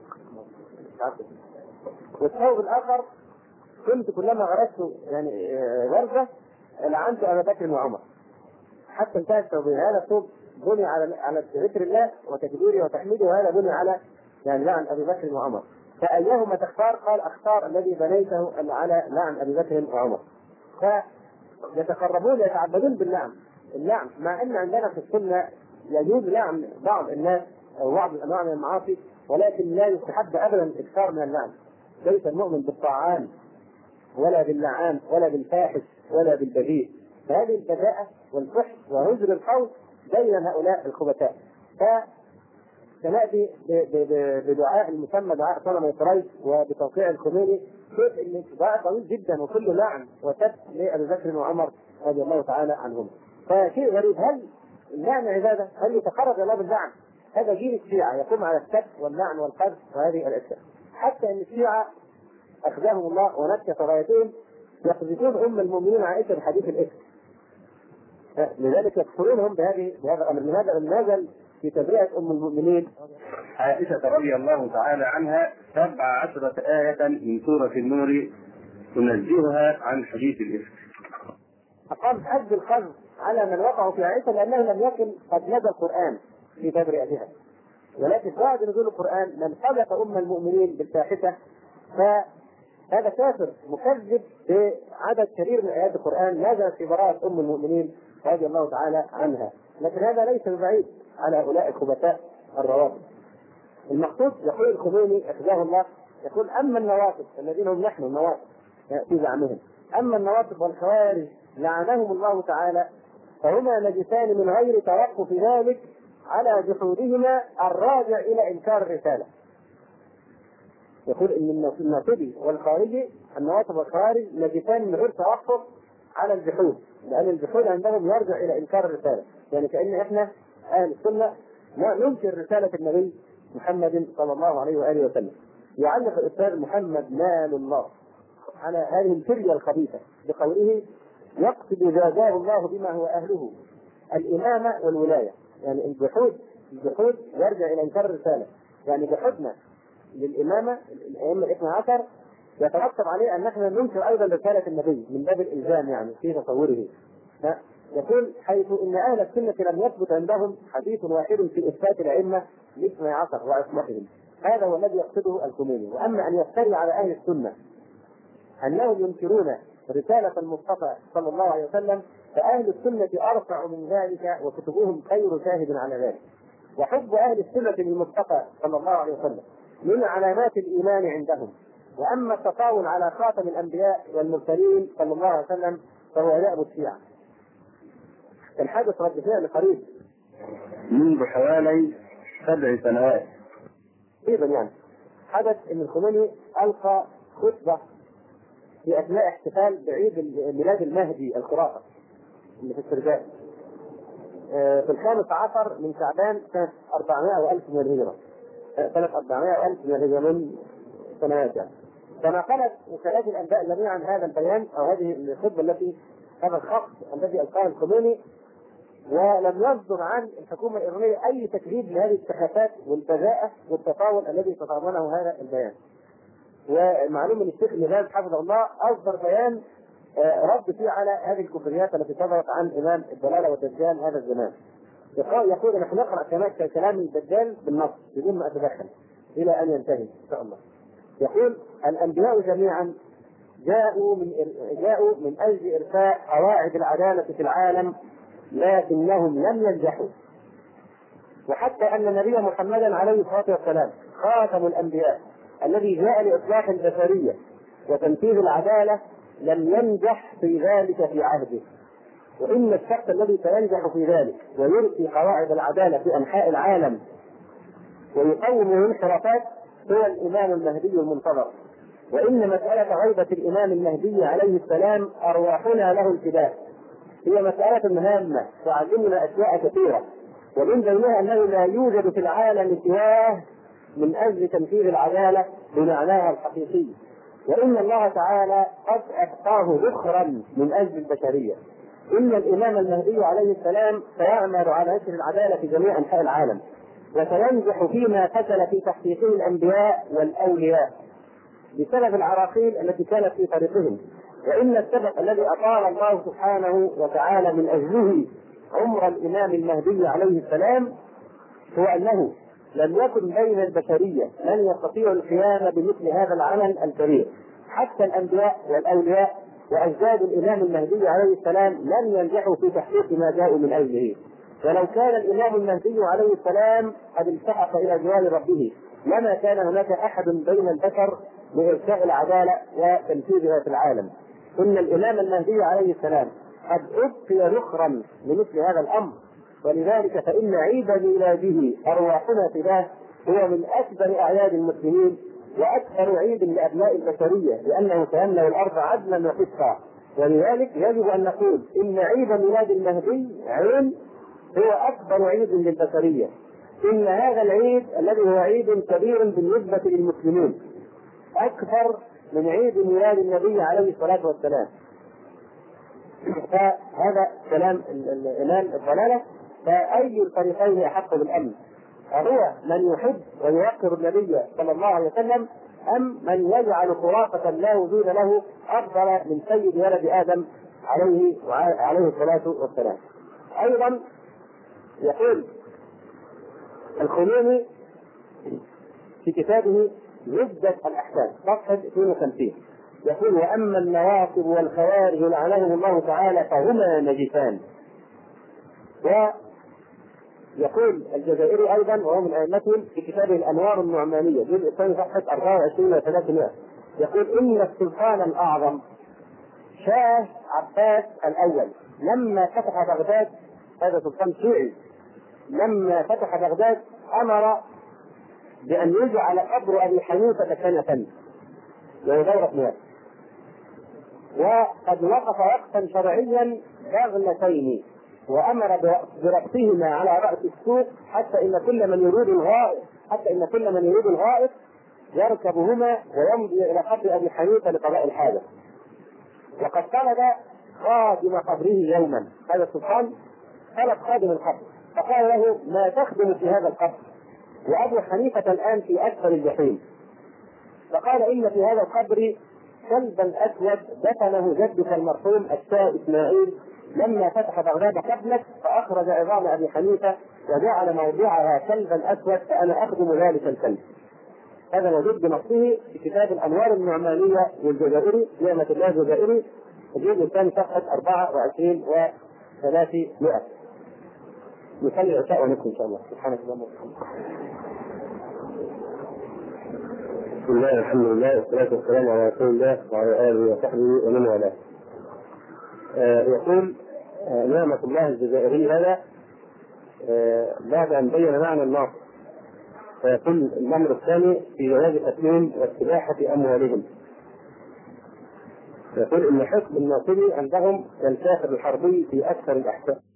والثوب الاخر كنت كلما غرست يعني غرسه لعنت ابا بكر وعمر. حتى انتهى الثوبين، هذا الثوب بني على على ذكر الله وتكبيره وتحميده، وهذا بني على يعني لعن ابي بكر وعمر. فايهما تختار؟ قال اختار الذي بنيته على لعن ابي بكر وعمر. فيتقربون يتعبدون باللعن، اللعن، مع ان عندنا في السنه يجوز لعن بعض الناس او بعض الانواع من المعاصي، ولكن لا يستحب ابدا الاكثار من اللعن. ليس المؤمن بالطاعان ولا باللعان ولا بالفاحش ولا بالبذيء. فهذه البذاءه والفحش وهجر القول بين هؤلاء الخبثاء. فسنأتي بدعاء المسمى دعاء صنم قريش وبتوقيع الخميني، شيء ان دعاء طويل جدا وكله لعن وسب لابي بكر وعمر رضي الله تعالى عنهم. فشيء غريب، هل اللعن عباده؟ هل يتقرب الله باللعن؟ هذا جيل الشيعه يقوم على السب واللعن والقذف وهذه الاشياء. حتى ان الشيعه اخزاهم الله ونكت غايتهم يقذفون ام المؤمنين عائشه بحديث الافك، لذلك يكفرونهم بهذه بهذا الامر. لماذا؟ نزل في تبرئه ام المؤمنين عائشه رضي الله تعالى عنها سبع عشرة آية من سورة النور تنزهها عن حديث الإفك. أقام حد القذف على من وقعوا في عائشه لانه لم يكن قد نزل القران في تبرئتها، ولكن بعد نزول القران من قذف ام المؤمنين بالفاحشه فهذا كافر مكذب بعدد كبير من ايات القران نزل في براءه ام المؤمنين رضي الله تعالى عنها. لكن هذا ليس ببعيد على هؤلاء الخبثاء الروافض. المقصود يقول الخميني اخزاه الله، يقول اما النواصب الذين هم نحن النواصب في زعمهم، اما النواصب والخوارج لعنهم الله تعالى فهما نجسان من غير توقف ذلك على جحودهما الراجع الى انكار الرساله. يقول ان الناصبي والخارجي النواصب والخوارج نجسان من غير توقف على الجحود، لان الجحود عندهم يرجع الى انكار الرساله. يعني كأن احنا اهل السنه ننكر رساله النبي محمد صلى الله عليه واله وسلم. يعلق الاستاذ محمد نال الله على هذه الفريه الخبيثه بقوله يقصد جازاه الله بما هو اهله الامامه والولايه. يعني الجحود الجحود يرجع الى انكار الرساله، يعني جحودنا للامامه الائمه الاثنى عشر يترتب عليه ان نحن ننكر ايضا رساله النبي من باب الالزام يعني في تصوره. يقول حيث ان اهل السنه لم يثبت عندهم حديث واحد في اثبات الائمه الاثنى عشر وعصمتهم، هذا هو الذي يقصده الخميني. واما ان يفتري على اهل السنه انهم ينكرون رساله المصطفى صلى الله عليه وسلم فاهل السنه ارفع من ذلك وكتبهم خير شاهد على ذلك. وحب اهل السنه للمصطفى صلى الله عليه وسلم من علامات الايمان عندهم. واما التطاول على خاتم الانبياء والمرسلين صلى الله عليه وسلم فهو دأب الشيعه. كان حدث رد فعل قريب منذ حوالي سبع سنوات تقريبا، يعني حدث ان الخميني القى خطبه في اثناء احتفال بعيد ميلاد المهدي الخرافه اللي في السرداب في الخامس عشر من شعبان سنه أربعمائة وألف من الهجره، سنه أربعمائة وألف من الهجره، من سنوات يعني. فنقلت وكالات الانباء جميعا هذا البيان او هذه الخطبه التي هذا الخط الذي القاه الخميني، ولم يصدر عن الحكومه الايرانيه اي تكذيب لهذه السخافات والبذاءه والتطاول الذي تضمنه هذا البيان. ومعلوم ان الشيخ نباز حفظه الله اصدر بيان رد فيه على هذه الكفريات التي صدرت عن امام الضلاله والدجال هذا الزمان. يقول نحن نقرا كلام الدجال بالنص بدون ما اتدخل الى ان ينتهي ان شاء الله. يقول الانبياء جميعا جاءوا من جاءوا من اجل ارساء قواعد العداله في العالم لكنهم لم ينجحوا، وحتى ان النبي محمدا عليه الصلاه والسلام خاتم الانبياء الذي جاء لاصلاح البشريه وتنفيذ العداله لم ينجح في ذلك في عهده، وإن الشخص الذي سينجح في ذلك ويلقي قواعد العدالة في أنحاء العالم ويقوم الانحرافات هو الإمام المهدي المنتظر. وإن مسألة غيبة الإمام المهدي عليه السلام أرواحنا له الفداء، هي مسألة هامة تعلمنا أشياء كثيرة، ومن بينها أنه لا يوجد في العالم سواه من أجل تنفيذ العدالة بمعناها الحقيقي، وإن الله تعالى قد أعطاه ذخرا من أجل البشرية. إن الإمام المهدي عليه السلام سيعمل على نشر العدالة في جميع أنحاء العالم، وسينجح فيما فشل في تحقيقه الأنبياء والأولياء بسبب العراقيل التي كانت في طريقهم. وإن السبب الذي أطال الله سبحانه وتعالى من أجله عمر الإمام المهدي عليه السلام هو أنه لم يكن بين البشرية من يستطيع القيام بمثل هذا العمل الكبير. حتى الأنبياء والأولياء وأجداد الإمام المهدي عليه السلام لم ينجحوا في تحقيق ما جاءوا من أجله. ولو كان الإمام المهدي عليه السلام قد التحق إلى جوار ربه لما كان هناك أحد بين البشر لإرساء العدالة وتنفيذها في العالم. إن الإمام المهدي عليه السلام قد أبقي ذخرا لمثل هذا الأمر، ولذلك فإن عيد ميلاده أرواحنا فداه هو من أكبر أعياد المسلمين وأكثر عيد لأبناء البشرية، لأنه سيملأ الأرض عدلا وقسطا. ولذلك يجب أن نقول إن عيد ميلاد المهدي عيد هو أكبر عيد للبشرية. إن هذا العيد الذي هو عيد كبير بالنسبة للمسلمين أكثر من عيد ميلاد النبي عليه الصلاة والسلام. فهذا كلام الإمام الضلالة. فأي الفريقين أحق بالأمن؟ هو من يحب ويوقر النبي صلى الله عليه وسلم، أم من يجعل خرافة لا وجود له أفضل من سيد ولد آدم عليه عليه الصلاة والسلام؟ أيضا يقول الخميني في كتابه زبدة الأحكام صفحة اثنين وخمسين يقول: وأما النواصب والخوارج لعنهم الله تعالى فهما نجسان. ويقول الجزائري أيضا وهو من أئمتهم في كتابه الأنوار النعمانية جزء الثاني صفحة أربعة وعشرين وثلاثمائة يقول: إن السلطان الأعظم شاه عباس الأول لما فتح بغداد، هذا سلطان شيعي، لما فتح بغداد أمر بأن يجعل قبر أبي حنيفة كنفا وهو دورة مياه، وقد وقف وقفا شرعيا بغلتين وأمر بربطهما على رأس السوق حتى إن كل من يريد الغائط حتى إن كل من يريد الغائط يركبهما ويمضي إلى قبر أبي حنيفة لقضاء الحاجة. وقد طلب خادم قبره يوما، هذا السلطان طلب خادم القبر فقال له: ما تخدم في هذا القبر وأبو حنيفة الآن في أسفل الجحيم؟ فقال: إن في هذا القبر كلبا أسود دفنه جدك المرحوم الشاه إسماعيل لما فتح بغداد قبلك، فأخرج عظام أبي حنيفة وجعل موضعها كلبا أسود، فأنا أخدم ذلك الكلب. هذا موجود بنصه في كتاب الأنوار النعمانية والجزائري نعمة الله الجزائري الجزء الثاني صفحة أربعة وعشرين وثلاثمائة. نصلي العشاء ونكمل إن شاء الله. سبحانك اللهم وبحمدك. بسم الله الحمد لله والصلاة والسلام على رسول الله وعلى آله وصحبه ومن والاه. آه يقول آه نعمة الله الجزائري هذا آه بعد أن بين معنى الناصر، فيقول الأمر الثاني في جواز تسليم واستباحة أموالهم. يقول إن حكم الناصري عندهم كالكافر الحربي في أكثر الأحكام.